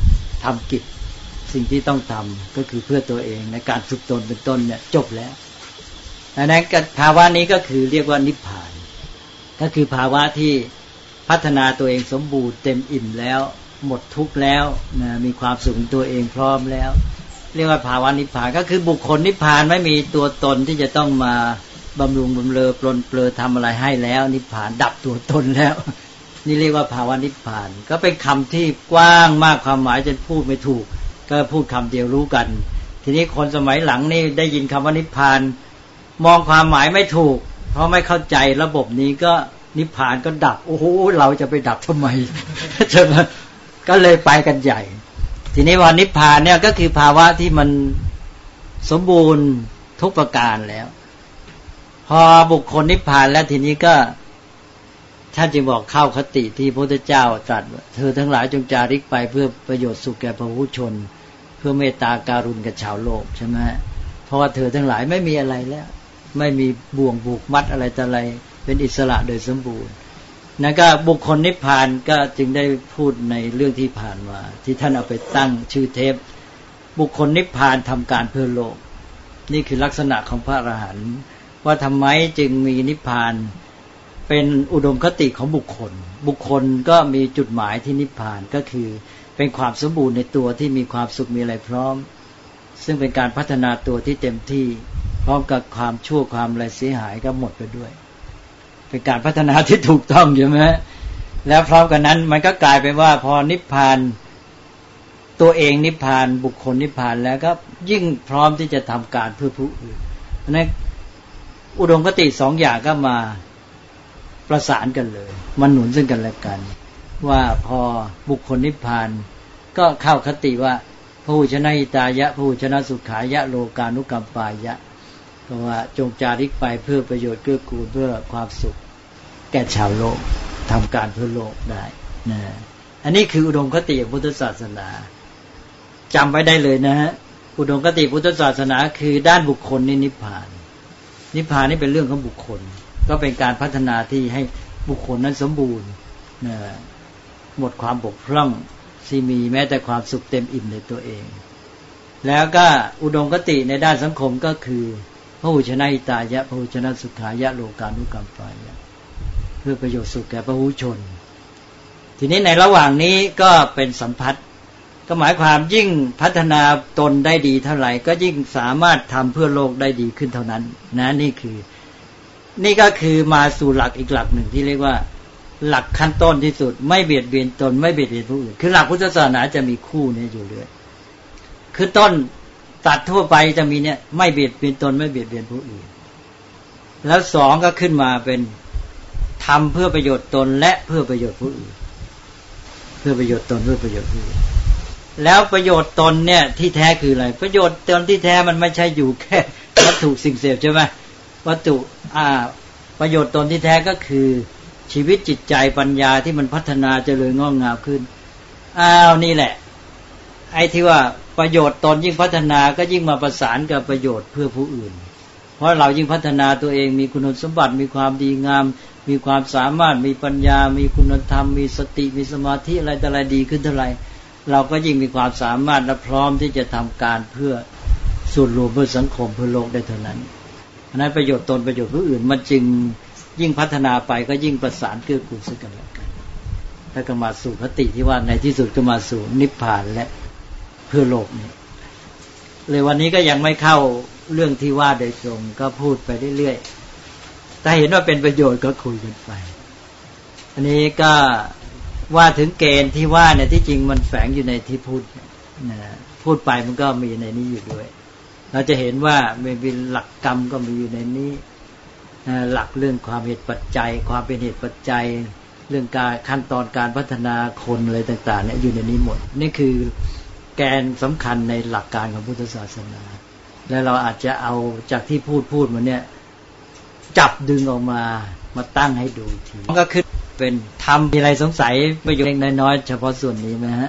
S2: ทำกิจสิ่งที่ต้องทำก็คือเพื่อตัวเองในการฝึกตนเป็นต้นเนี่ยจบแล้วอันนั้นภาวะนี้ก็คือเรียกว่านิพพานก็คือภาวะที่พัฒนาตัวเองสมบูรณ์เต็มอิ่มแล้วหมดทุกข์แล้วนะมีความสุขตัวเองพร้อมแล้วเรียกว่าภาวะนิพพานก็คือบุคคลนิพพานไม่มีตัวตนที่จะต้องมาบำรุงบำเรอปลนเปลือทำอะไรให้แล้วนิพพานดับตัวตนแล้วนี่เรียกว่าภาวะนิพพานก็เป็นคำที่กว้างมากความหมายจนพูดไม่ถูกก็พูดคำเดียวรู้กันทีนี้คนสมัยหลังนี่ได้ยินคำว่านิพพานมองความหมายไม่ถูกเพราะไม่เข้าใจระบบนี้ก็นิพพานก็ดับโอ้โหเราจะไปดับทำไมใช่ไหมก็เลยไปกันใหญ่ทีนี้ว่านิพพานเนี่ยก็คือภาวะที่มันสมบูรณ์ทุกประการแล้วพอบุคคลนิพพานแล้วทีนี้ก็ท่านจึงบอกเข้าคติที่พระพุทธเจ้าตรัสว่าเธอทั้งหลายจงจาริกไปเพื่อประโยชน์สุขแก่พระผู้ชนเพื่อเมตตาการุณกับชาวโลกใช่ไหมเพราะว่าเธอทั้งหลายไม่มีอะไรแล้วไม่มีบ่วงผูกมัดอะไรต่ออะไรเป็นอิสระโดยสมบูรณ์นั่นก็บุคคลนิพพานก็จึงได้พูดในเรื่องที่ผ่านมาที่ท่านเอาไปตั้งชื่อเทปบุคคลนิพพานทำการเพื่อโลกนี่คือลักษณะของพระอรหันต์ว่าทำไมจึงมีนิพพานเป็นอุดมคติของบุคคลบุคคลก็มีจุดหมายที่นิพพานก็คือเป็นความสมบูรณ์ในตัวที่มีความสุขมีอะไรพร้อมซึ่งเป็นการพัฒนาตัวที่เต็มที่พร้อมกับความชั่วความอะไรเสียหายก็หมดไปด้วยเป็นการพัฒนาที่ถูกต้องใช่ไหมแล้วพร้อมกันนั้นมันก็กลายเป็นว่าพอนิพพานตัวเองนิพพานบุคคลนิพพานแล้วก็ยิ่งพร้อมที่จะทำการเพื่อผู้อื่นเพราะนั้นอุดมคติสองอย่างก็มาประสานกันเลยมันหนุนซึ่งกันและกันว่าพอบุคคลนิพพานก็เข้าคติว่าพหูชนะหิตายะพหูชนะสุขายะโลกานุกัมปายะก็ว่าจงจาริกไปเพื่อประโยชน์เกื้อกูลเพื่อความสุขแก่ชาวโลกทำการเพื่อโลกได้นะอันนี้คืออุดมคติของพุทธศาสนาจำไว้ได้เลยนะฮะอุดมคติพุทธศาสนาคือด้านบุคคลนี่นิพพานนิพพานนี่เป็นเรื่องของบุคคลก็เป็นการพัฒนาที่ให้บุคคลนั้นสมบูรณ์นะหมดความบกพร่องที่มีแม้แต่ความสุขเต็มอิ่มในตัวเองแล้วก็อุดมคติในด้านสังคมก็คือพหูชนะหิตายะพหูชนะสุขายะโลกานุกัมปายะเพื่อประโยชน์สุขแก่พระผู้ชนทีนี้ในระหว่างนี้ก็เป็นสัมพัทธ์ก็หมายความยิ่งพัฒนาตนได้ดีเท่าไหร่ก็ยิ่งสามารถทำเพื่อโลกได้ดีขึ้นเท่านั้นนะนี่ก็คือมาสู่หลักอีกหลักหนึ่งที่เรียกว่าหลักขั้นต้นที่สุดไม่เบียดเบียนตนไม่เบียดเบียนผู้อื่นคือหลักพุทธศาสนาจะมีคู่นี้อยู่เรื่อยคือต้นตัดทั่วไปจะมีเนี่ยไม่เบียดเบียนตนไม่เบียดเบียนผู้อื่นแล้วสองก็ขึ้นมาเป็นทำเพื่อประโยชน์ตนและเพื่อประโยชน์ผู้อื่นเพื่อประโยชน์ตนเพื่อประโยชน์ผู้อื่นแล้วประโยชน์ตนเนี่ยที่แท้คืออะไรประโยชน์ตนที่แท้มันไม่ใช่อยู่แค่วัตถุสิ่งเสพใช่ไหมวัตถุประโยชน์ตนที่แท้ก็คือชีวิตจิตใจปัญญาที่มันพัฒนาเจริญงอกงามขึ้นนี่แหละไอ้ที่ว่าประโยชน์ตนยิ่งพัฒนาก็ยิ่งมาประสานกับประโยชน์เพื่อผู้อื่นเพราะเรายิ่งพัฒนาตัวเองมีคุณสมบัติมีความดีงามมีความสามารถมีปัญญามีคุณธรรมมีสติมีสมาธิอะไรต่ออะไรดีขึ้นเท่าไหร่เราก็ยิ่งมีความสามารถและพร้อมที่จะทำการเพื่อส่วนรวมเพื่อสังคมเพื่อโลกได้เท่านั้นนั้นประโยชน์ตนประโยชน์ผู้อื่นมันจึงยิ่งพัฒนาไปก็ยิ่งประสานเกื้อกูลซึ่งกันและกันแล้วก็มาสู่คติที่ว่าในที่สุดก็มาสู่นิพพานและเพื่อโลกนี้เลยวันนี้ก็ยังไม่เข้าเรื่องที่ว่าโดยตรงก็พูดไปเรื่อยๆถ้าเห็นว่าเป็นประโยชน์ก็คุยกันไปอันนี้ก็ว่าถึงเกณฑ์ที่ว่าเนี่ยที่จริงมันแฝงอยู่ในที่พูดนะพูดไปมันก็มีในนี้อยู่ด้วยเราจะเห็นว่ามีหลักกรรมก็มีอยู่ในนี้หลักเรื่องความเหตุปัจจัยความเป็นเหตุปัจจัยเรื่องการขั้นตอนการพัฒนาคนอะไรต่างๆเนี่ยอยู่ในนี้หมดนี่คือแกนสำคัญในหลักการของพุทธศาสนาแล้วเราอาจจะเอาจากที่พูดมาเนี่ยจับดึงออกมาตั้งให้ดูทีก็คือเป็นทำมีอะไรสงสัยประโยชน์เล็กน้อยเฉพาะส่วนนี้ไหมฮะ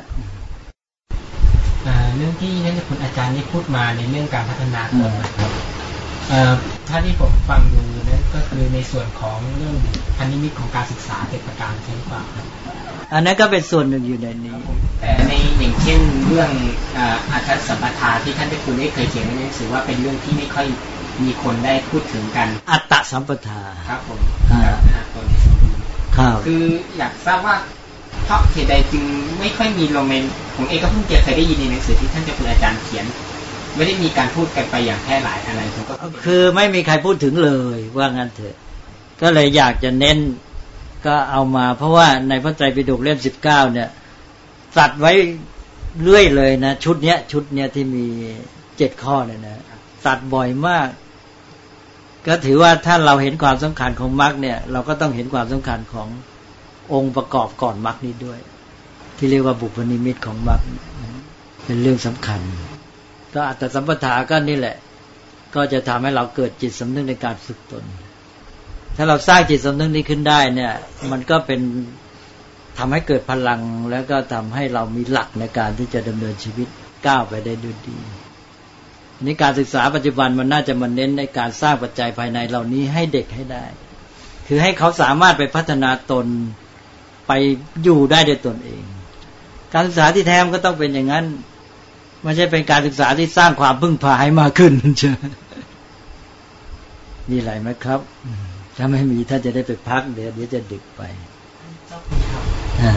S4: เรื่องที่ท่านคุณอาจารย์ได้พูดมาในเรื่องการพัฒนาตนนะครับถ้าที่ผมฟังดูนั้นก็คือในส่วนของเรื่องอนิมิตของการศึกษาเป็นประการใช่หรือเปล่าครับ
S2: อันนั้นก็เป็นส่วนหนึ่งอยู่ในนี้
S4: แต่ในอย่างเช่นเรื่องอัตถสัมปทาที่ท่านได้คุณได้เคยเขียนในหนังสือว่าเป็นเรื่องที่ไม่ค่อยมีคนได้พูดถึงกัน
S2: อัตตสัมปทา
S4: ครับผมครับคืออยากทราบว่าเพราะเหตุใดจึงไม่ค่อยมีลงในผมเองก็เพิ่งเคยได้ยินในหนังสือที่ท่านเจ้าคุณอาจารย์เขียนไม่ได้มีการพูดกันไปอย่างแพร่หลายอะไรผมก็
S2: คือไม่มีใครพูดถึงเลยว่างั้นเถอะก็เลยอยากจะเน้นก็เอามาเพราะว่าในพระไตรปิฎกเล่ม19เนี่ยตัดไว้เรื่อยเลยนะชุดเนี้ยที่มี7ข้อเนี่ยนะตัดบ่อยมากก็ถือว่าถ้าเราเห็นความสำคัญของมรรคเนี่ยเราก็ต้องเห็นความสำคัญขององค์ประกอบก่อนมรรคนี้ด้วยที่เรียกว่าบุพนิมิตของมรรคเป็นเรื่องสำคัญก็อัตตสัมปทาก็นี่แหละก็จะทำให้เราเกิดจิตสำนึกในการฝึกตนถ้าเราสร้างจิตสำนึกนี้ขึ้นได้เนี่ยมันก็เป็นทำให้เกิดพลังแล้วก็ทำให้เรามีหลักในการที่จะดำเนินชีวิตก้าวไปได้ด้วยดีนี่การศึกษาปัจจุบันมันน่าจะมาเน้นในการสร้างปัจจัยภายในเหล่านี้ให้เด็กให้ได้คือให้เขาสามารถไปพัฒนาตนไปอยู่ได้ด้วยตนเองการศึกษาที่แท้ก็ต้องเป็นอย่างนั้นไม่ใช่เป็นการศึกษาที่สร้างความพึ่งพาให้มากขึ้นใช่มีอะไรไหมครับถ้าไม่มีท่านจะได้ไปพักเดี๋ยวจะดึกไป
S4: เจ้าคุณครับ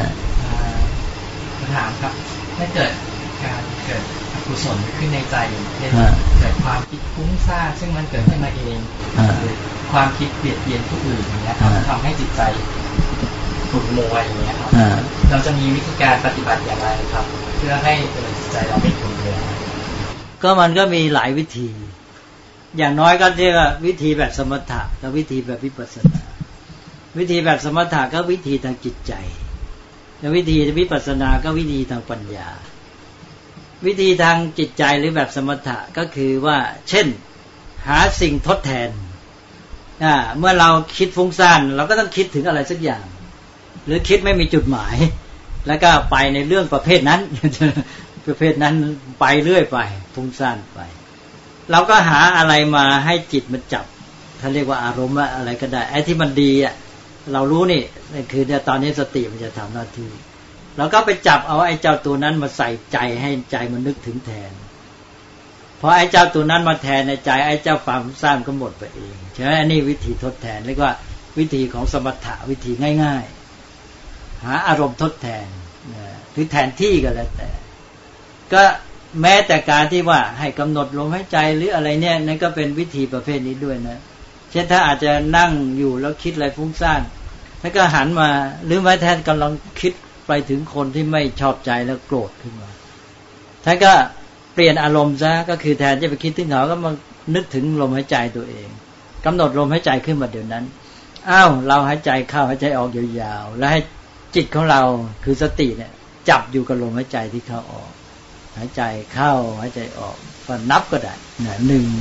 S4: ถามครับถ้าเกิดการเกิดอกุศลขึ้นในใจเกิดความคิดฟุ้งซ่านซึ่งมันเกิดขึ้นมาเองความคิดเบียดเบียนผู้อื่นอย่างเงี้ยครับทำให้จิตใจขุ่นมัวอย่างเงี้ยครับเราจะมีวิธีการปฏิบัติอย่างไรครับเพื่อให้จิตใจเราไม่ขุ่นมัว
S2: ก็มันก็มีหลายวิธีอย่างน้อยก็เรียกว่าวิธีแบบสมถะกับวิธีแบบวิปัสสนาวิธีแบบสมถะก็วิธีทางจิตใจแล้ววิธีวิปัสสนาก็วิธีทางปัญญาวิธีทางจิตใจหรือแบบสมถะก็คือว่าเช่นหาสิ่งทดแทนเมื่อเราคิดฟุ้งซ่านเราก็ต้องคิดถึงอะไรสักอย่างหรือคิดไม่มีจุดหมายแล้วก็ไปในเรื่องประเภทนั้นไปเรื่อยไปฟุ้งซ่านไปเราก็หาอะไรมาให้จิตมันจับท่านเรียกว่าอารมณ์อะไรก็ได้ไอ้ที่มันดีอ่ะเรารู้นี่คือเนี่ยตอนนี้สติมันจะทำหน้าที่เราก็ไปจับเอาไอ้เจ้าตัวนั้นมาใส่ใจให้ใจมันนึกถึงแทนพอไอ้เจ้าตัวนั้นมาแทนในใจไอ้เจ้าความสร้างก็หมดไปเองใช่ไหมอันนี้วิธีทดแทนเรียกว่าวิธีของสมถะวิธีง่ายๆหาอารมณ์ทดแทนหรือแทนที่ก็แล้วแต่ก็แม้แต่การที่ว่าให้กำหนดลมหายใจหรืออะไรเนี่ยนั่นก็เป็นวิธีประเภทนี้ด้วยนะเช่นถ้าอาจจะนั่งอยู่แล้วคิดอะไรฟุ้งซ่านถ้าก็หันมาหรือแม้แทนกำลังคิดไปถึงคนที่ไม่ชอบใจแล้วโกรธขึ้นมาท่านก็เปลี่ยนอารมณ์ซะก็คือแทนจะไปคิดถึงเขาก็มานึกถึงลมหายใจตัวเองกำหนดลมหายใจขึ้นมาเดี๋ยวนั้นเราหายใจเข้าหายใจออกยาวๆแล้วให้จิตของเราคือสติเนี่ยจับอยู่กับลมหายใจที่เข้าออกหายใจเข้าหายใจออกก็นับก็ได้นะ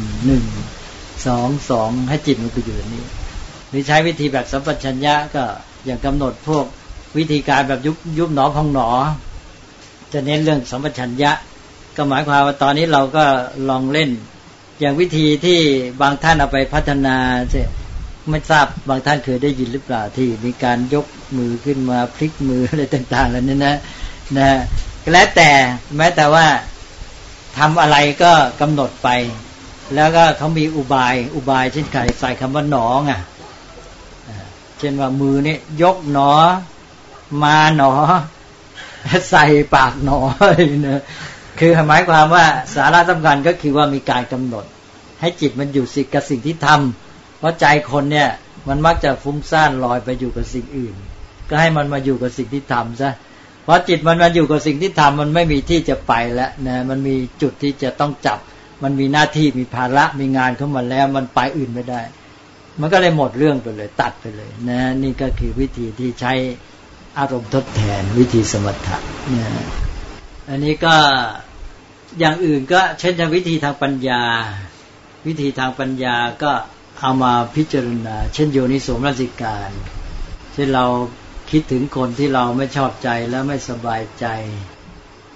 S2: 1 1 2 2ให้จิตมันไปอยู่แบบนี้หรือใช้วิธีแบบสัมปชัญญะก็อย่างกำหนดพวกวิธีการแบบยุบหนอพองหนอจะเน้นเรื่องสัมปชัญญะก็หมายความว่าตอนนี้เราก็ลองเล่นอย่างวิธีที่บางท่านเอาไปพัฒนาใช่ไม่ทราบบางท่านเคยได้ยินหรือเปล่าที่มีการยกมือขึ้นมาพลิกมืออะไรต่างๆแล้วนี่นะแล้วแต่แม้แต่ว่าทำอะไรก็กำหนดไปแล้วก็เขามีอุบายเช่นใส่คำว่าหนอไงเช่นว่ามือนี่ยกหนอมาหนอใส่ปากหนอเนี่ยคือหมายความว่าสาระสำคัญก็คือว่ามีการกำหนดให้จิตมันอยู่กับสิ่งที่ทำเพราะใจคนเนี่ยมันมักจะฟุ้งซ่านลอยไปอยู่กับสิ่งอื่นก็ให้มันมาอยู่กับสิ่งที่ทำซะเพราะจิตมันมาอยู่กับสิ่งที่ทำมันไม่มีที่จะไปแล้วนะมันมีจุดที่จะต้องจับมันมีหน้าที่มีภาระมีงานเข้ามาแล้วมันไปอื่นไม่ได้มันก็เลยหมดเรื่องไปเลยตัดไปเลยนะนี่ก็คือวิธีที่ใช้อารมณ์ทดแทนวิธีสมถะนะอันนี้ก็อย่างอื่นก็เช่นวิธีทางปัญญาวิธีทางปัญญาก็เอามาพิจารณาเช่นโยนิโสมนสิการเช่นเราคิดถึงคนที่เราไม่ชอบใจแล้วไม่สบายใจ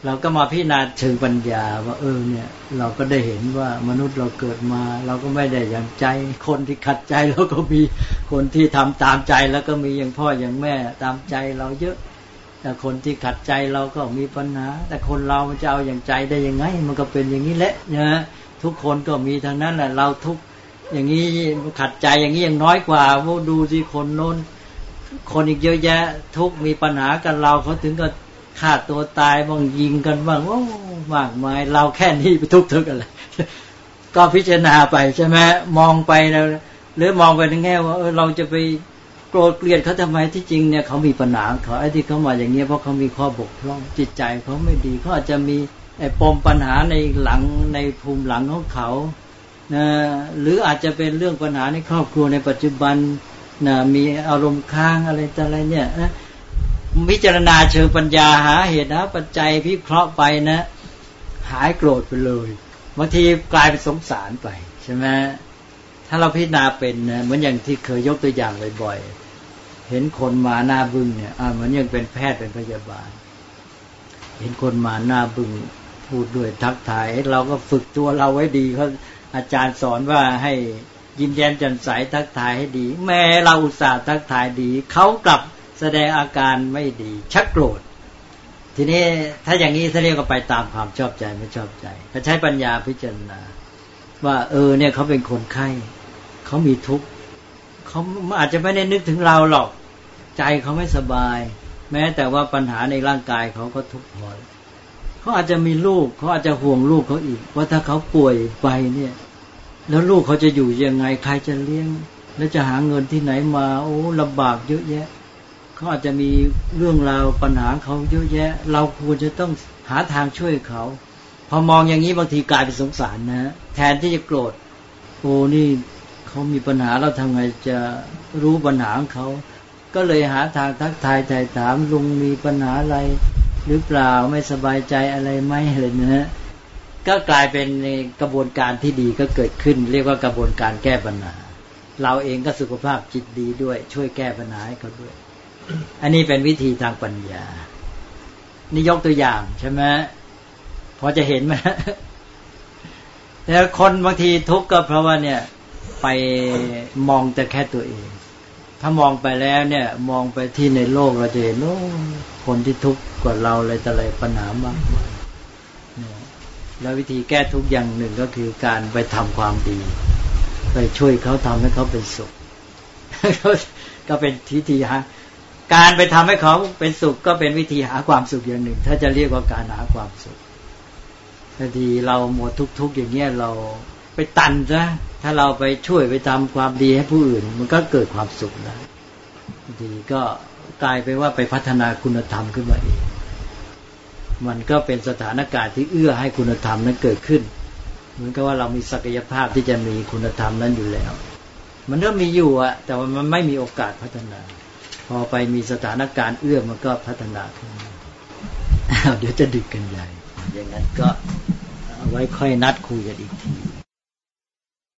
S2: เราก็มาพิจารณาเชิงปัญญาว่าเนี่ยเราก็ได้เห็นว่ามนุษย์เราเกิดมาเราก็ไม่ได้อย่างใจคนที่ขัดใจเราก็มีคนที่ทำตามใจแล้วก็มีอย่างพ่ออย่างแม่ตามใจเราเยอะแต่คนที่ขัดใจเราก็มีปัญหาแต่คนเรามันจะเอาอย่างใจได้ยังไงมันก็เป็นอย่างนี้แหละนะทุกคนก็มีทั้งนั้นแหละเราทุกอย่างนี้ขัดใจอย่างนี้ยังน้อยกว่าว่าดูสิคนโน้นคนอีกเยอะแยะทุกมีปัญหากันเราเขาถึงก็ฆ่าตัวตายบ้างยิงกันบ้างโอ้มากมายเราแค่นี้ไปทุกข์อะไรก็พิจารณาไปใช่ไหมมองไปแล้วหรือมองไปในแง่ว่าเราจะไปโกรธเกลียดเขาทำไมที่จริงเนี่ยเขามีปัญหาเขาไอ้ที่เขามาอย่างเงี้ยเพราะเขามีข้อบกพร่องจิตใจเขาไม่ดีเขาอาจจะมีไอ้ปมปัญหาในหลังในภูมิหลังของเขานะหรืออาจจะเป็นเรื่องปัญหาในครอบครัวในปัจจุบันนะมีอารมณ์ค้างอะไรต่ออะไรเนี่ยพิจารณาเชิงปัญญาหาเหตุหาปัจจัยพิเคราะห์ไปนะหายโกรธไปเลยบางทีกลายเป็นสงสารไปใช่ไหมถ้าเราพิจารณาเป็นนะเหมือนอย่างที่เคยยกตัวอย่างบ่อยๆเห็นคนมาหน้าบึ้งเนี่ยเหมือนยังเป็นแพทย์เป็นพยาบาลเห็นคนมาหน้าบึ้งพูดด้วยทักทายเราก็ฝึกตัวเราไว้ดีเขาอาจารย์สอนว่าให้ยิ้มแย้มแจ่มใสทักทายให้ดีแม้เราอุตส่าห์ทักทายดีเขากลับแสดงอาการไม่ดีชักโกรธทีนี้ถ้าอย่างนี้เขาเรียกว่าไปตามความชอบใจไม่ชอบใจเขาใช้ปัญญาพิจารณาว่าเนี่ยเขาเป็นคนไข้เขามีทุกข์เขาอาจจะไม่ได้นึกถึงเราหรอกใจเขาไม่สบายแม้แต่ว่าปัญหาในร่างกายเขาก็ทุกข์พอเขาอาจจะมีลูกเขาอาจจะห่วงลูกเขาอีกว่าถ้าเขาป่วยไปเนี่ยแล้วลูกเขาจะอยู่ยังไงใครจะเลี้ยงแล้วจะหาเงินที่ไหนมาโอ้ลำบากเยอะแยะเขาอาจจะมีเรื่องราวปัญหาเขาเยอะแยะเราควรจะต้องหาทางช่วยเขาพอมองอย่างนี้บางทีกลายเป็นสงสารนะแทนที่จะโกรธโอ้นี่เขามีปัญหาเราทำไงจะรู้ปัญหาของเขาก็เลยหาทางทักทายไถ่ถามลุงมีปัญหาอะไรหรือเปล่าไม่สบายใจอะไรไหมอะไรนะก็กลายเป็นกระบวนการที่ดีก็เกิดขึ้นเรียกว่ากระบวนการแก้ปัญหาเราเองก็สุขภาพจิตดีด้วยช่วยแก้ปัญหาให้เขาด้วยอันนี้เป็นวิธีทางปัญญานี่ยกตัวอย่างใช่ไหมพอจะเห็นไหมแล้วคนบางทีทุกข์ก็เพราะว่าเนี่ยไปมองแต่แค่ตัวเองถ้ามองไปแล้วเนี่ยมองไปที่ในโลกเราจะเห็นคนที่ทุกข์กว่าเราอะไรต่ออะไรปัญหามากมายแล้ววิธีแก้ทุกข์อย่างหนึ่งก็คือการไปทำความดีไปช่วยเขาทำให้เขาเป็นสุขก็เป็นวิธีหาการไปทำให้เขาเป็นสุขก็เป็นวิธีหาความสุขอย่างหนึ่งถ้าจะเรียกว่าการหาความสุขบางทีเราหมดทุกข์อย่างเงี้ยเราไปตันซะถ้าเราไปช่วยไปทำความดีให้ผู้อื่นมันก็เกิดความสุขได้บางทีก็กลายไปว่าไปพัฒนาคุณธรรมขึ้นมาเองมันก็เป็นสถานการณ์ที่เอื้อให้คุณธรรมนั้นเกิดขึ้นเหมือนกับว่าเรามีศักยภาพที่จะมีคุณธรรมนั้นอยู่แล้วมันก็มีอยู่อะแต่ว่ามันไม่มีโอกาสพัฒนาพอไปมีสถานการณ์เอื้อมันก็พัฒนาขึ้นเดี๋ยวจะดึกกันใหญ่อย่างนั้นก็เอาไว้ค่อยนัดคุยกันอีกที